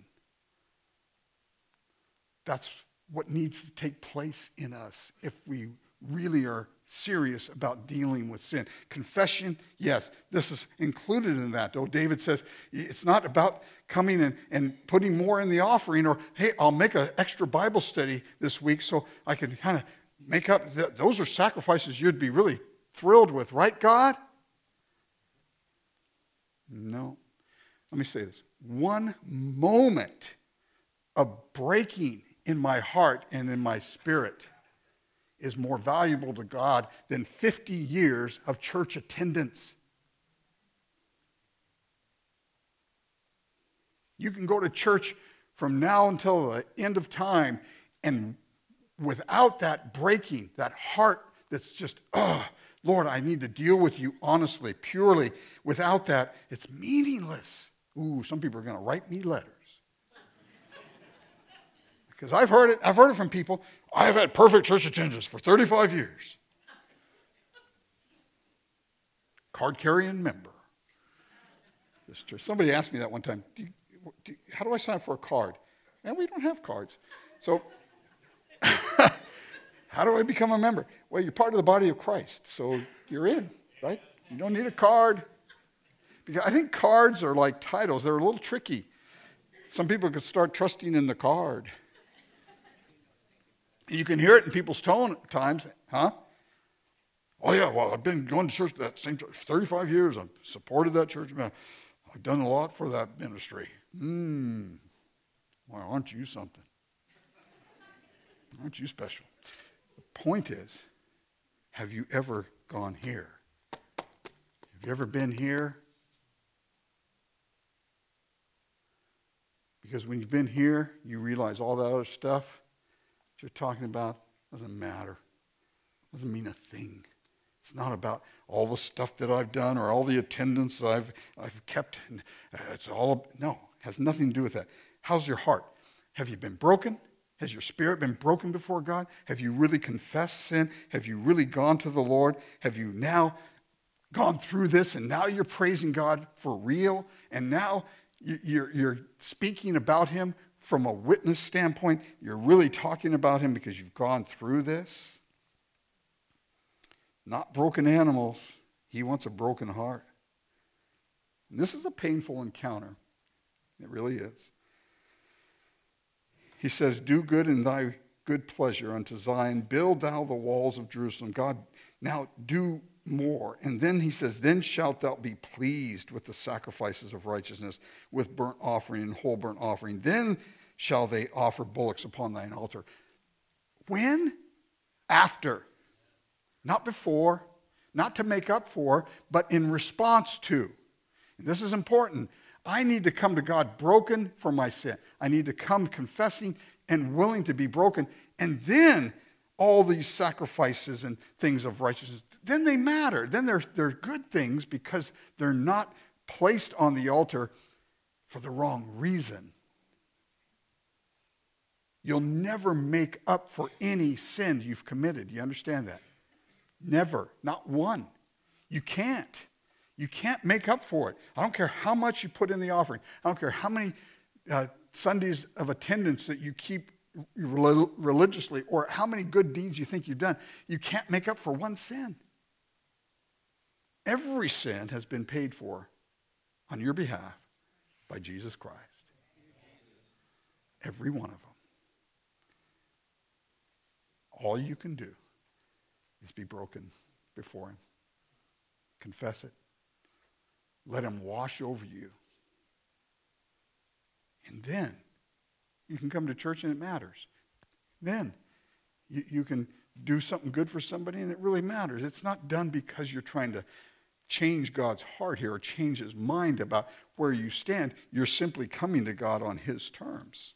Speaker 1: That's what needs to take place in us if we really are serious about dealing with sin. Confession, yes, this is included in that. Though David says it's not about coming and putting more in the offering, or, hey, I'll make an extra Bible study this week so I can kind of make up. Those are sacrifices you'd be really thrilled with, right, God? No. Let me say this. One moment of breaking in my heart and in my spirit is more valuable to God than 50 years of church attendance. You can go to church from now until the end of time, and without that breaking, that heart that's just, Lord, I need to deal with you honestly, purely. Without that, it's meaningless. Ooh, some people are going to write me letters. Because I've heard it from people. I've had perfect church attendance for 35 years. Card-carrying member. This church. Somebody asked me that one time, how do I sign up for a card? And we don't have cards. So how do I become a member? Well, you're part of the body of Christ, so you're in, right? You don't need a card. Because I think cards are like titles. They're a little tricky. Some people could start trusting in the card. You can hear it in people's tone at times, huh? Oh yeah, well, I've been going to church, that same church, 35 years. I've supported that church. I've done a lot for that ministry. Well, aren't you something? Aren't you special? The point is, have you ever gone here? Have you ever been here? Because when you've been here, you realize all that other stuff that you're talking about doesn't matter. Doesn't mean a thing. It's not about all the stuff that I've done or all the attendance I've kept. It's all, no, it has nothing to do with that. How's your heart? Have you been broken? Has your spirit been broken before God? Have you really confessed sin? Have you really gone to the Lord? Have you now gone through this and now you're praising God for real? And now you're speaking about him from a witness standpoint. You're really talking about him because you've gone through this. Not broken animals. He wants a broken heart. And this is a painful encounter. It really is. He says, do good in thy good pleasure unto Zion. Build thou the walls of Jerusalem. God, now do more. And then he says, then shalt thou be pleased with the sacrifices of righteousness, with burnt offering and whole burnt offering. Then shall they offer bullocks upon thine altar. When? After. Not before, not to make up for, but in response to. And this is important. I need to come to God broken for my sin. I need to come confessing and willing to be broken. And then all these sacrifices and things of righteousness, then they matter. Then they're good things because they're not placed on the altar for the wrong reason. You'll never make up for any sin you've committed. You understand that? Never. Not one. You can't. You can't make up for it. I don't care how much you put in the offering. I don't care how many Sundays of attendance that you keep religiously or how many good deeds you think you've done. You can't make up for one sin. Every sin has been paid for on your behalf by Jesus Christ. Every one of them. All you can do is be broken before him. Confess it. Let him wash over you. And then you can come to church and it matters. Then you can do something good for somebody and it really matters. It's not done because you're trying to change God's heart here or change his mind about where you stand. You're simply coming to God on his terms.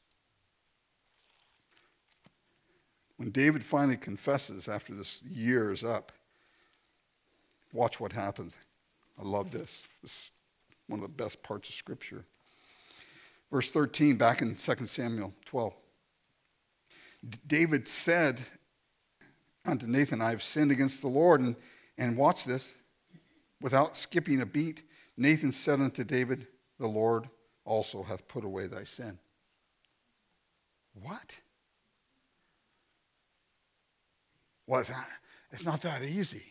Speaker 1: When David finally confesses after this year is up, watch what happens. I love this. This is one of the best parts of Scripture. Verse 13, back in 2 Samuel 12. David said unto Nathan, I have sinned against the Lord. And watch this. Without skipping a beat, Nathan said unto David, the Lord also hath put away thy sin. What? Well, it's not that easy.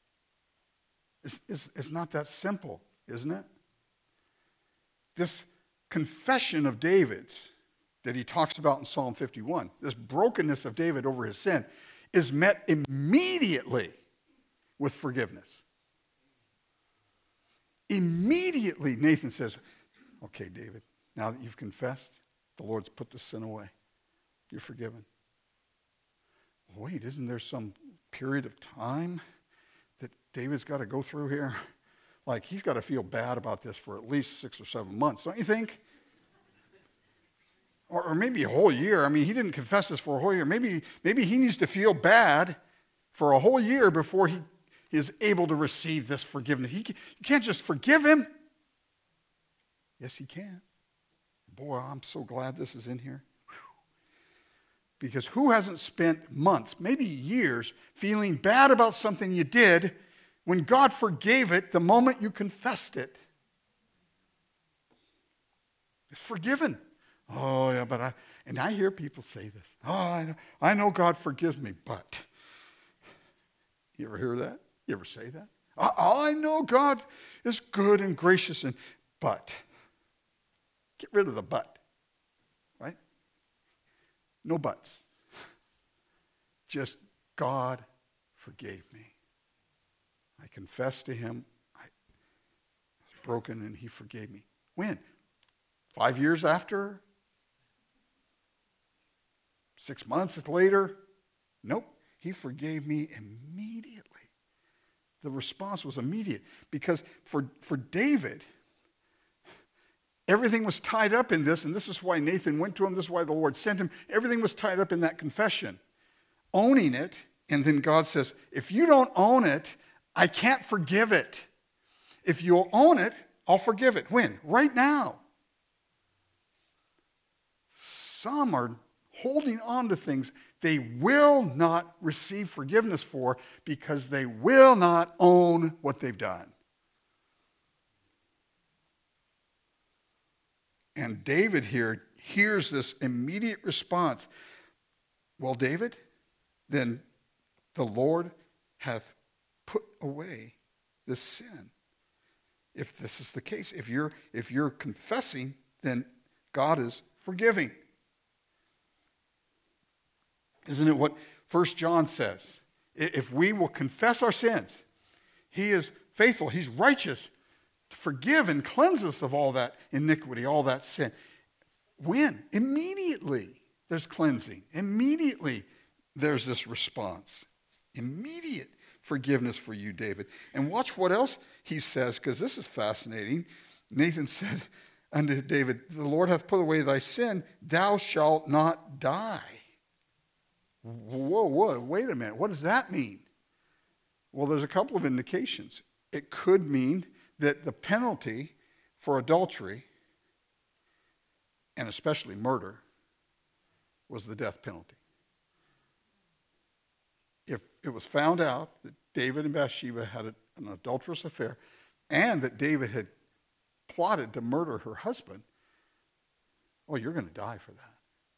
Speaker 1: It's not that simple, isn't it? This confession of David's that he talks about in Psalm 51, this brokenness of David over his sin, is met immediately with forgiveness. Immediately, Nathan says, okay, David, now that you've confessed, the Lord's put the sin away. You're forgiven. Wait, isn't there some period of time that David's got to go through here? Like, he's got to feel bad about this for at least 6 or 7 months, don't you think? Or maybe a whole year. I mean, he didn't confess this for a whole year. Maybe he needs to feel bad for a whole year before he is able to receive this forgiveness. You can't just forgive him. Yes, he can. Boy, I'm so glad this is in here. Because who hasn't spent months, maybe years, feeling bad about something you did when God forgave it the moment you confessed it? It's forgiven. Oh, yeah, but I hear people say this. Oh, I know God forgives me, but. You ever hear that? You ever say that? I know God is good and gracious, but. Get rid of the but. Right? No buts. Just God forgave me. I confessed to him. I was broken and he forgave me. When? 5 years after? 6 months later? Nope. He forgave me immediately. The response was immediate. Because for David, everything was tied up in this, and this is why Nathan went to him, this is why the Lord sent him. Everything was tied up in that confession. Owning it, and then God says, if you don't own it, I can't forgive it. If you'll own it, I'll forgive it. When? Right now. Some are holding on to things they will not receive forgiveness for because they will not own what they've done. And David here hears this immediate response. Well, David, then the Lord hath put away this sin. If this is the case, if you're confessing, then God is forgiving. Isn't it what 1 John says? If we will confess our sins, he is faithful, he's righteous to forgive and cleanse us of all that iniquity, all that sin. When? Immediately there's cleansing. Immediately there's this response. Immediate forgiveness for you, David. And watch what else he says, because this is fascinating. Nathan said unto David, the Lord hath put away thy sin, thou shalt not die. Whoa, wait a minute. What does that mean? Well, there's a couple of indications. It could mean that the penalty for adultery, and especially murder, was the death penalty. If it was found out that David and Bathsheba had an adulterous affair and that David had plotted to murder her husband, well, you're going to die for that.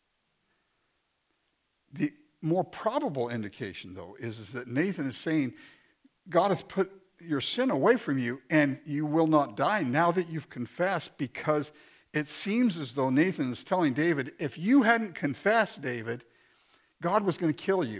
Speaker 1: The more probable indication, though, is that Nathan is saying, God hath put your sin away from you and you will not die now that you've confessed, because it seems as though Nathan is telling David, if you hadn't confessed, David, God was going to kill you.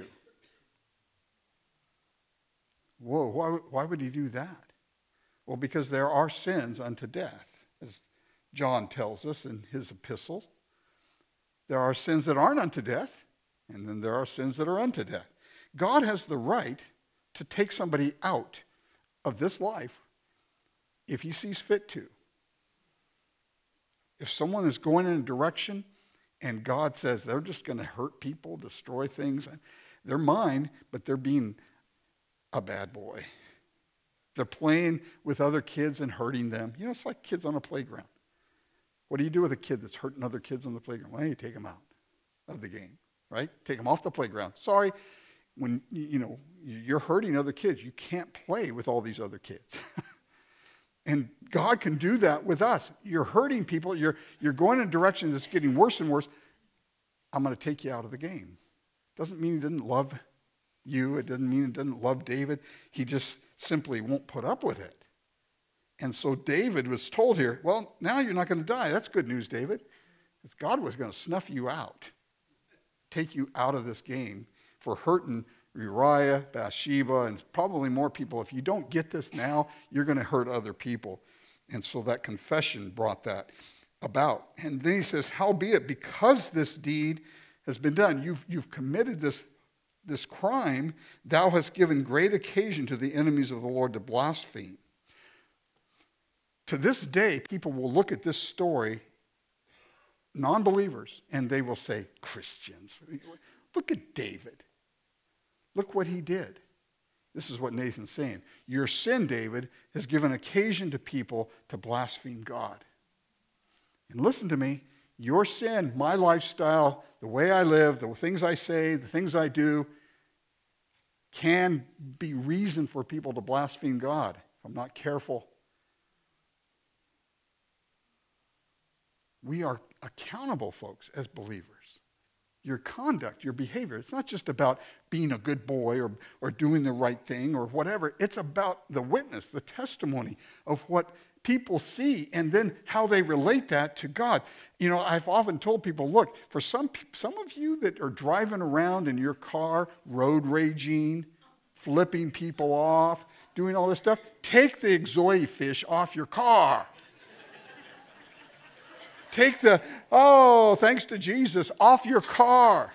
Speaker 1: Whoa, why would he do that? Well, because there are sins unto death, as John tells us in his epistles. There are sins that aren't unto death, and then there are sins that are unto death. God has the right to take somebody out of this life if he sees fit to. If someone is going in a direction and God says they're just going to hurt people, destroy things, they're mine, but they're being a bad boy. They're playing with other kids and hurting them. You know, it's like kids on a playground. What do you do with a kid that's hurting other kids on the playground? Well, you take them out of the game, right? Take them off the playground. Sorry, when you're hurting other kids, you can't play with all these other kids. And God can do that with us. You're hurting people. You're going in a direction that's getting worse and worse. I'm going to take you out of the game. Doesn't mean he didn't love you. It doesn't mean he didn't love David. He just simply won't put up with it. And so David was told here, well, now you're not going to die. That's good news, David. Because God was going to snuff you out, take you out of this game for hurting Uriah, Bathsheba, and probably more people. If you don't get this now, you're going to hurt other people. And so that confession brought that about. And then he says, howbeit, because this deed has been done, you've committed this crime, thou hast given great occasion to the enemies of the Lord to blaspheme. To this day, people will look at this story, non-believers, and they will say, Christians, look at David. Look what he did. This is what Nathan's saying. Your sin, David, has given occasion to people to blaspheme God. And listen to me, your sin, my lifestyle, the way I live, the things I say, the things I do, can be reason for people to blaspheme God if I'm not careful. We are accountable, folks, as believers. Your conduct, your behavior, it's not just about being a good boy or doing the right thing or whatever. It's about the witness, the testimony of what people see and then how they relate that to God. You know, I've often told people, look, for some of you that are driving around in your car, road raging, flipping people off, doing all this stuff, take the Exoe fish off your car. Take the, thanks to Jesus, off your car.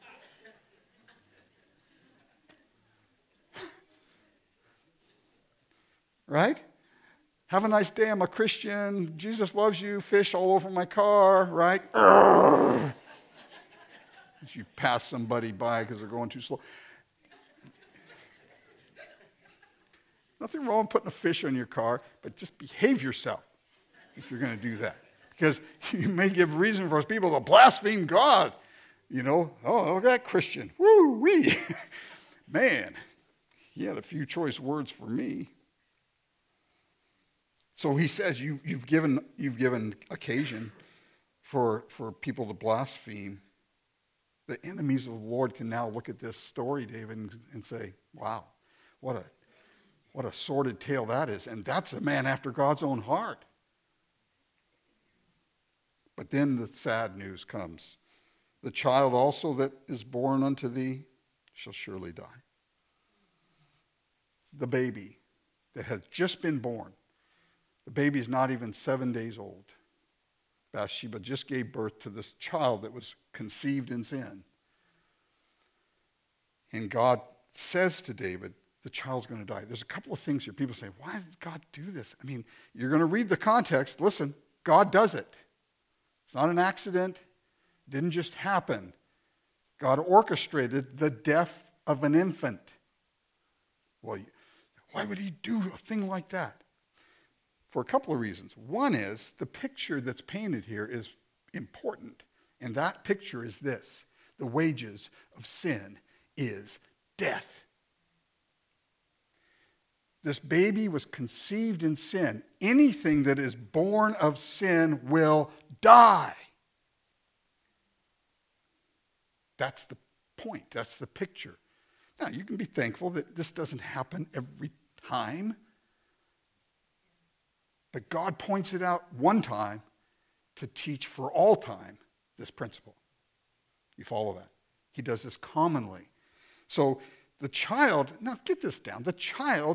Speaker 1: Right? Have a nice day, I'm a Christian. Jesus loves you, fish all over my car, right? As you pass somebody by because they're going too slow. Nothing wrong with putting a fish on your car, but just behave yourself if you're going to do that. Because you may give reason for people to blaspheme God. You know, look at that Christian. Woo-wee. Man, he had a few choice words for me. So he says you've given occasion for people to blaspheme. The enemies of the Lord can now look at this story, David, and say, wow, what a sordid tale that is. And that's a man after God's own heart. But then the sad news comes. The child also that is born unto thee shall surely die. The baby that has just been born. The baby is not even 7 days old. Bathsheba just gave birth to this child that was conceived in sin. And God says to David, the child's going to die. There's a couple of things here. People say, why did God do this? I mean, you're going to read the context. Listen, God does it. It's not an accident. It didn't just happen. God orchestrated the death of an infant. Well, why would he do a thing like that? For a couple of reasons. One is the picture that's painted here is important. And that picture is this: the wages of sin is death. This baby was conceived in sin. Anything that is born of sin will die. That's the point. That's the picture. Now, you can be thankful that this doesn't happen every time. But God points it out one time to teach for all time this principle. You follow that? He does this commonly. So the child, now get this down, the child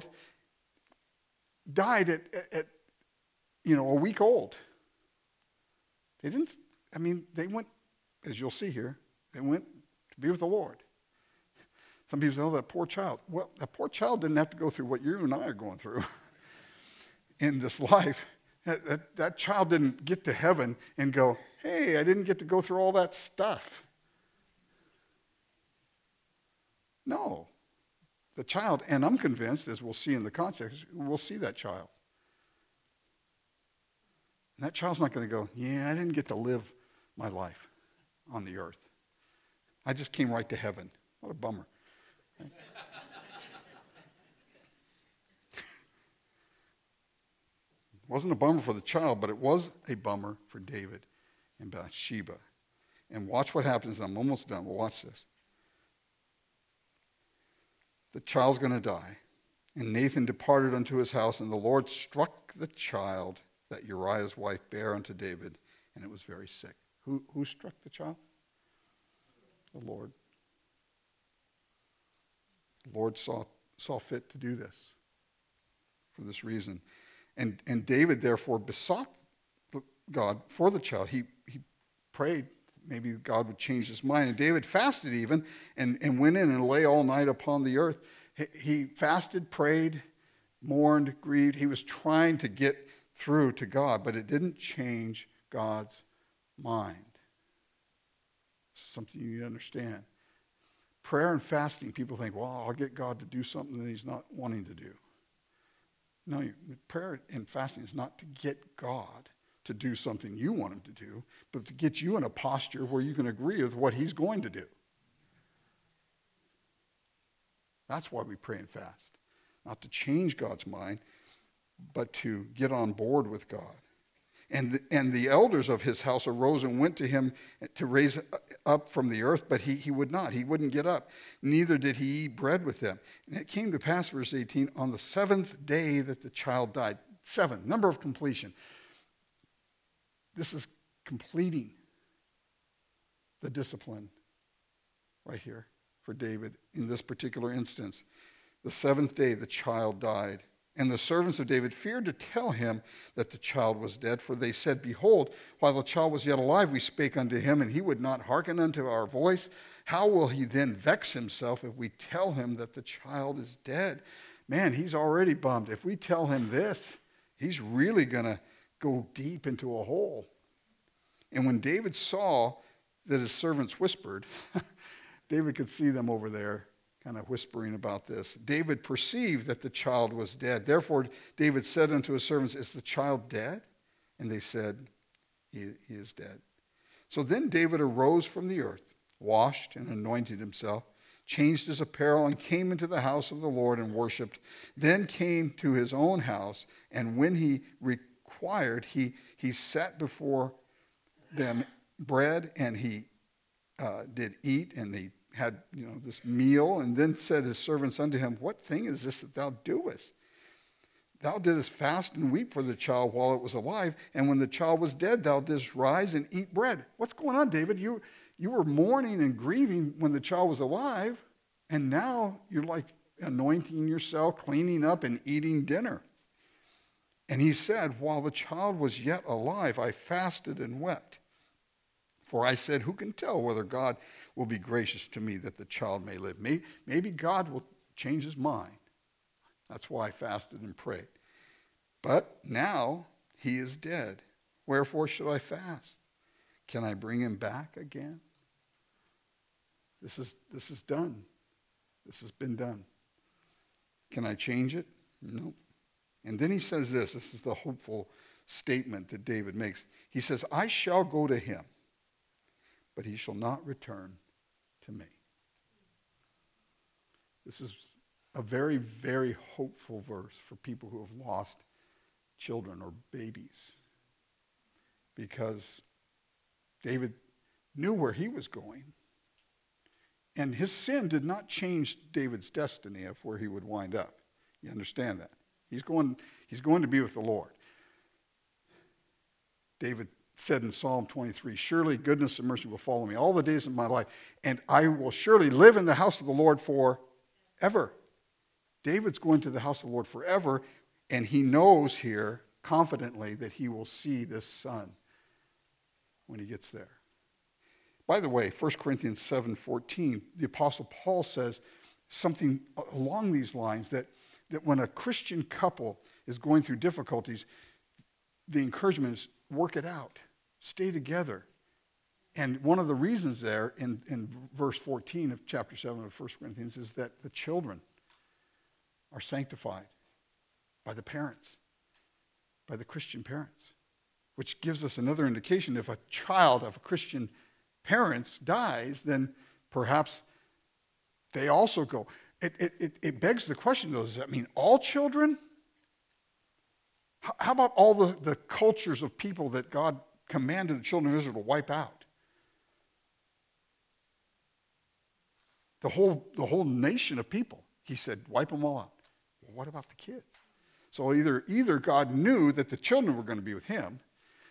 Speaker 1: died at a week old. They went, as you'll see here, they went to be with the Lord. Some people say, oh, that poor child. Well, that poor child didn't have to go through what you and I are going through in this life. That child didn't get to heaven and go, hey, I didn't get to go through all that stuff. No. The child, and I'm convinced, as we'll see in the context, we'll see that child. And that child's not going to go, yeah, I didn't get to live my life on the earth. I just came right to heaven. What a bummer. Right? It wasn't a bummer for the child, but it was a bummer for David and Bathsheba. And watch what happens. I'm almost done. We'll watch this. The child's going to die. And Nathan departed unto his house, and the Lord struck the child that Uriah's wife bare unto David, and it was very sick. Who struck the child? The Lord. The Lord saw fit to do this for this reason. And David therefore besought God for the child. He prayed maybe God would change his mind. And David fasted even and went in and lay all night upon the earth. He fasted, prayed, mourned, grieved. He was trying to get through to God, but it didn't change God's mind. Something you need to understand. Prayer and fasting, people think, well, I'll get God to do something that he's not wanting to do. No, prayer and fasting is not to get God to do something you want him to do, but to get you in a posture where you can agree with what he's going to do. That's why we pray and fast. Not to change God's mind, but to get on board with God. And the elders of his house arose and went to him to raise up from the earth, but he would not. He wouldn't get up. Neither did he eat bread with them. And it came to pass, verse 18, on the seventh day that the child died. 7, number of completion. This is completing the discipline right here for David in this particular instance. The seventh day the child died. And the servants of David feared to tell him that the child was dead, for they said, behold, while the child was yet alive, we spake unto him, and he would not hearken unto our voice. How will he then vex himself if we tell him that the child is dead? Man, he's already bummed. If we tell him this, he's really going to go deep into a hole. And when David saw that his servants whispered, David could see them over there kind of whispering about this. David perceived that the child was dead. Therefore, David said unto his servants, is the child dead? And they said, he is dead. So then David arose from the earth, washed and anointed himself, changed his apparel, and came into the house of the Lord and worshipped. Then came to his own house, and when he required, he sat before them bread, and he did eat, and they had this meal, and then said his servants unto him, what thing is this that thou doest? Thou didst fast and weep for the child while it was alive, and when the child was dead, thou didst rise and eat bread. What's going on, David? You were mourning and grieving when the child was alive, and now you're like anointing yourself, cleaning up, and eating dinner. And he said, while the child was yet alive, I fasted and wept. For I said, who can tell whether God will be gracious to me that the child may live? Maybe God will change his mind. That's why I fasted and prayed. But now he is dead. Wherefore should I fast? Can I bring him back again? This is done. This has been done. Can I change it? No. And then he says this is the hopeful statement that David makes. He says, I shall go to him, but he shall not return to me. This is a very, very hopeful verse for people who have lost children or babies. Because David knew where he was going. And his sin did not change David's destiny of where he would wind up. You understand that? He's going to be with the Lord. David said in Psalm 23, surely goodness and mercy will follow me all the days of my life, and I will surely live in the house of the Lord forever. David's going to the house of the Lord forever, and he knows here confidently that he will see this son when he gets there. By the way, 1 Corinthians 7:14, the Apostle Paul says something along these lines, that when a Christian couple is going through difficulties, the encouragement is work it out, stay together. And one of the reasons there in verse 14 of chapter 7 of 1 Corinthians is that the children are sanctified by the parents, by the Christian parents, which gives us another indication. If a child of a Christian parents dies, then perhaps they also go. It begs the question, though, does that mean all children? How about all the cultures of people that God commanded the children of Israel to wipe out? The whole nation of people. He said, wipe them all out. Well, what about the kids? So either God knew that the children were going to be with him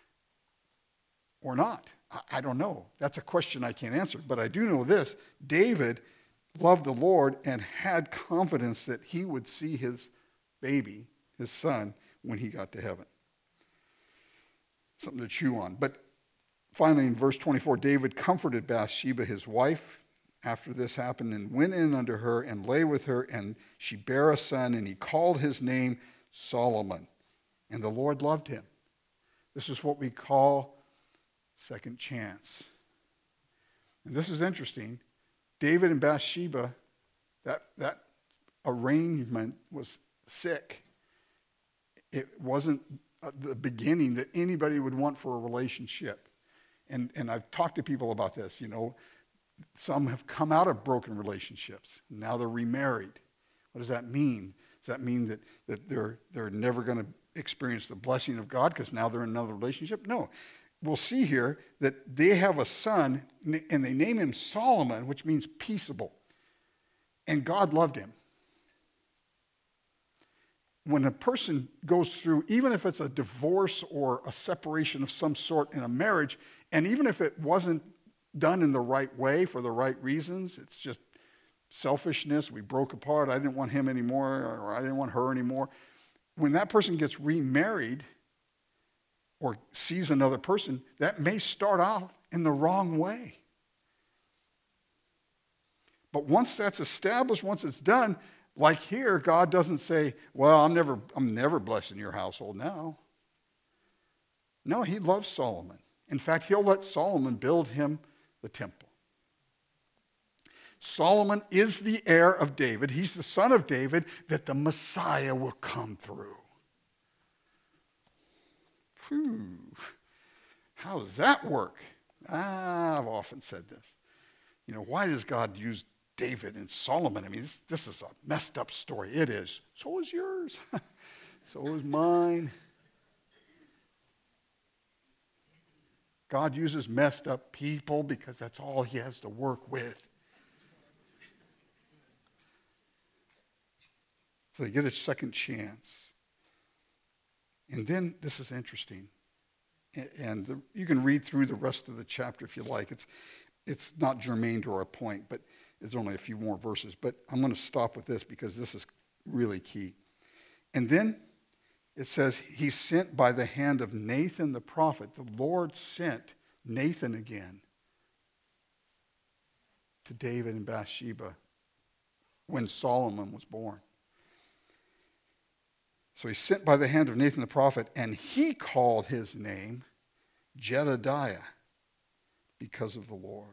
Speaker 1: or not. I don't know. That's a question I can't answer. But I do know this. David loved the Lord and had confidence that he would see his baby, his son, when he got to heaven. Something to chew on. But finally, in verse 24, David comforted Bathsheba, his wife, after this happened, and went in unto her and lay with her, and she bare a son, and he called his name Solomon. And the Lord loved him. This is what we call second chance. And this is interesting. David and Bathsheba, that arrangement was sick. It wasn't the beginning that anybody would want for a relationship. And I've talked to people about this. Some have come out of broken relationships. Now they're remarried. What does that mean? Does that mean that they're never going to experience the blessing of God because now they're in another relationship? No. We'll see here that they have a son, and they name him Solomon, which means peaceable. And God loved him. When a person goes through, even if it's a divorce or a separation of some sort in a marriage, and even if it wasn't done in the right way for the right reasons, it's just selfishness, we broke apart, I didn't want him anymore, or I didn't want her anymore. When that person gets remarried or sees another person, that may start out in the wrong way. But once that's established, once it's done, like here, God doesn't say, well, I'm never blessing your household now. No, he loves Solomon. In fact, he'll let Solomon build him the temple. Solomon is the heir of David. He's the son of David, that the Messiah will come through. Whew. How does that work? I've often said this. Why does God use David and Solomon? I mean, this is a messed up story. It is. So is yours. So is mine. God uses messed up people because that's all he has to work with. So they get a second chance. And then, this is interesting. And you can read through the rest of the chapter if you like. It's not germane to our point, but it's only a few more verses. But I'm going to stop with this because this is really key. And then, it says, he sent by the hand of Nathan the prophet. The Lord sent Nathan again to David and Bathsheba when Solomon was born. So he's sent by the hand of Nathan the prophet, and he called his name Jedediah because of the Lord.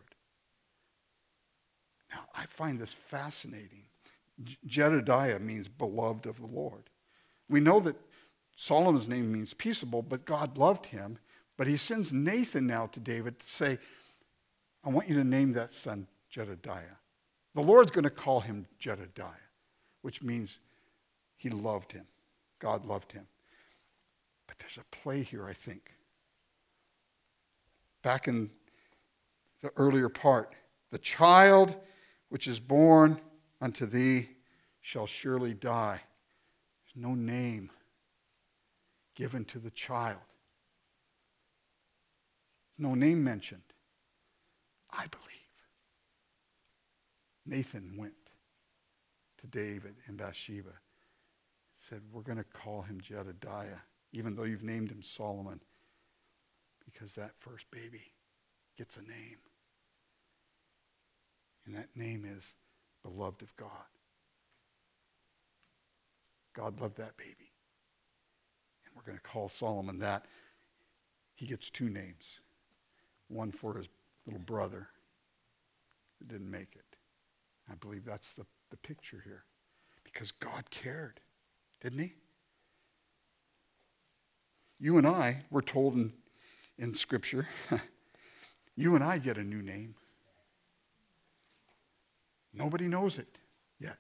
Speaker 1: Now, I find this fascinating. Jedediah means beloved of the Lord. We know that Solomon's name means peaceable, but God loved him. But he sends Nathan now to David to say, I want you to name that son Jedediah. The Lord's going to call him Jedediah, which means he loved him. God loved him. But there's a play here, I think. Back in the earlier part, the child which is born unto thee shall surely die. There's no name given to the child. No name mentioned. I believe Nathan went to David and Bathsheba, said, we're going to call him Jedediah, even though you've named him Solomon, because that first baby gets a name. And that name is beloved of God. God loved that baby. And we're going to call Solomon that. He gets two names. One for his little brother that didn't make it. I believe that's the picture here. Because God cared, didn't he? You and I, we're told in Scripture, you and I get a new name. Nobody knows it yet.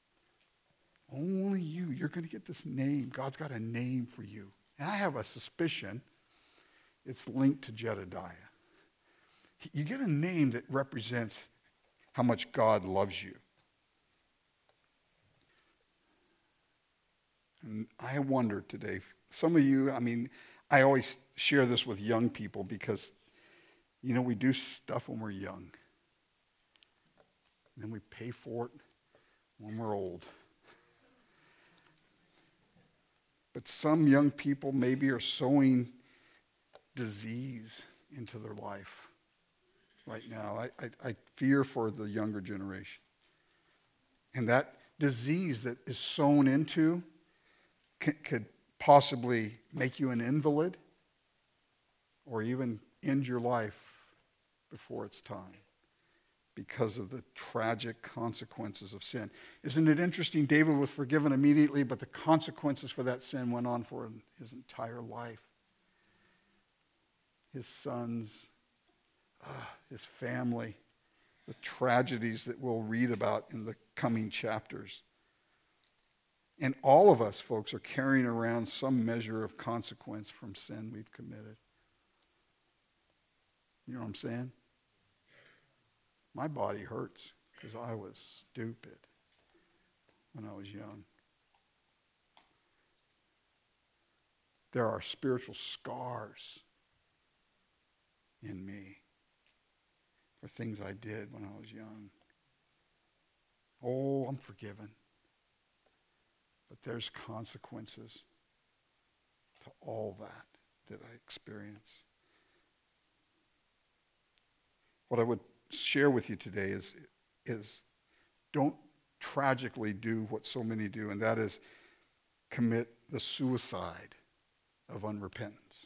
Speaker 1: Only you. You're going to get this name. God's got a name for you. And I have a suspicion it's linked to Jedediah. You get a name that represents how much God loves you. And I wonder today, some of you, I always share this with young people because, we do stuff when we're young. And then we pay for it when we're old. But some young people maybe are sowing disease into their life right now. I fear for the younger generation. And that disease that is sown into could possibly make you an invalid or even end your life before it's time because of the tragic consequences of sin. Isn't it interesting? David was forgiven immediately, but the consequences for that sin went on for his entire life. His sons, his family, the tragedies that we'll read about in the coming chapters. And all of us, folks, are carrying around some measure of consequence from sin we've committed. You know what I'm saying? My body hurts because I was stupid when I was young. There are spiritual scars in me for things I did when I was young. Oh, I'm forgiven. But there's consequences to all that I experience. What I would share with you today is don't tragically do what so many do, and that is commit the suicide of unrepentance.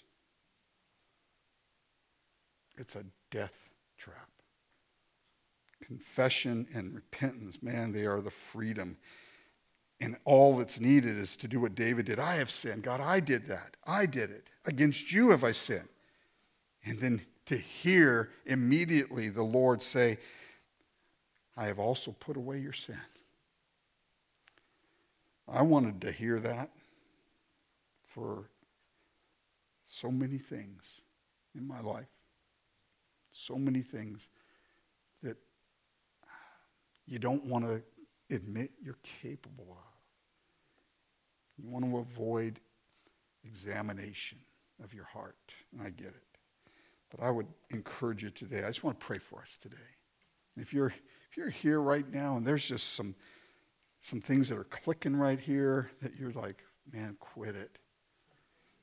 Speaker 1: It's a death trap. Confession and repentance, man, they are the freedom. And all that's needed is to do what David did. I have sinned. God, I did that. I did it. Against you have I sinned. And then to hear immediately the Lord say, I have also put away your sin. I wanted to hear that for so many things in my life. So many things that you don't want to admit you're capable of. You want to avoid examination of your heart, and I get it. But I would encourage you today. I just want to pray for us today. And if you're here right now and there's just some things that are clicking right here that you're like, man, quit it.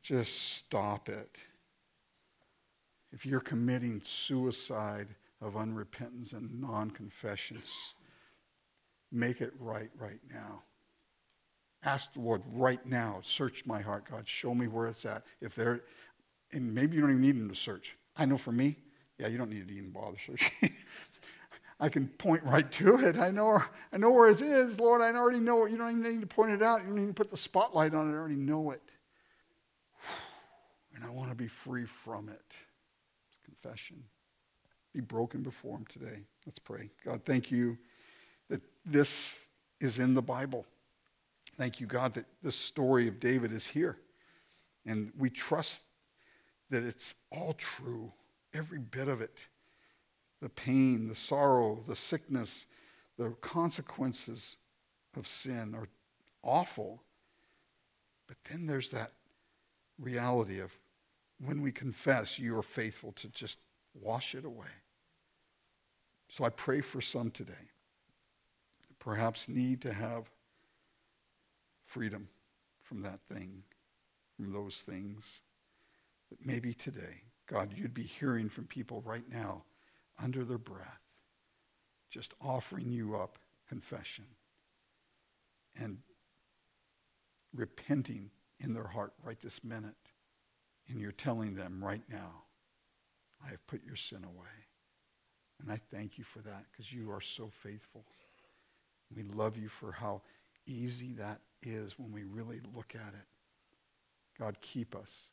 Speaker 1: just stop it. If you're committing suicide of unrepentance and non-confessions, make it right now. Ask the Lord right now, search my heart, God, show me where it's at. And maybe you don't even need him to search. I know for me, you don't need to even bother searching. I can point right to it. I know where it is, Lord. I already know it. You don't even need to point it out. You don't need to put the spotlight on it. I already know it. And I want to be free from it. It's confession. Be broken before him today. Let's pray. God, thank you that this is in the Bible. Thank you, God, that this story of David is here. And we trust that it's all true, every bit of it. The pain, the sorrow, the sickness, the consequences of sin are awful. But then there's that reality of when we confess, you are faithful to just wash it away. So I pray for some today that perhaps need to have freedom from that thing, from those things. That maybe today, God, you'd be hearing from people right now under their breath, just offering you up confession and repenting in their heart right this minute. And you're telling them right now, I have put your sin away. And I thank you for that because you are so faithful. We love you for how easy that is when we really look at it. God, keep us.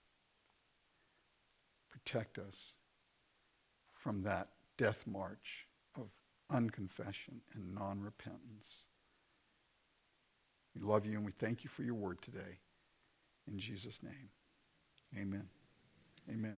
Speaker 1: Protect us from that death march of unconfession and non-repentance. We love you and we thank you for your word today. In Jesus' name, amen. Amen.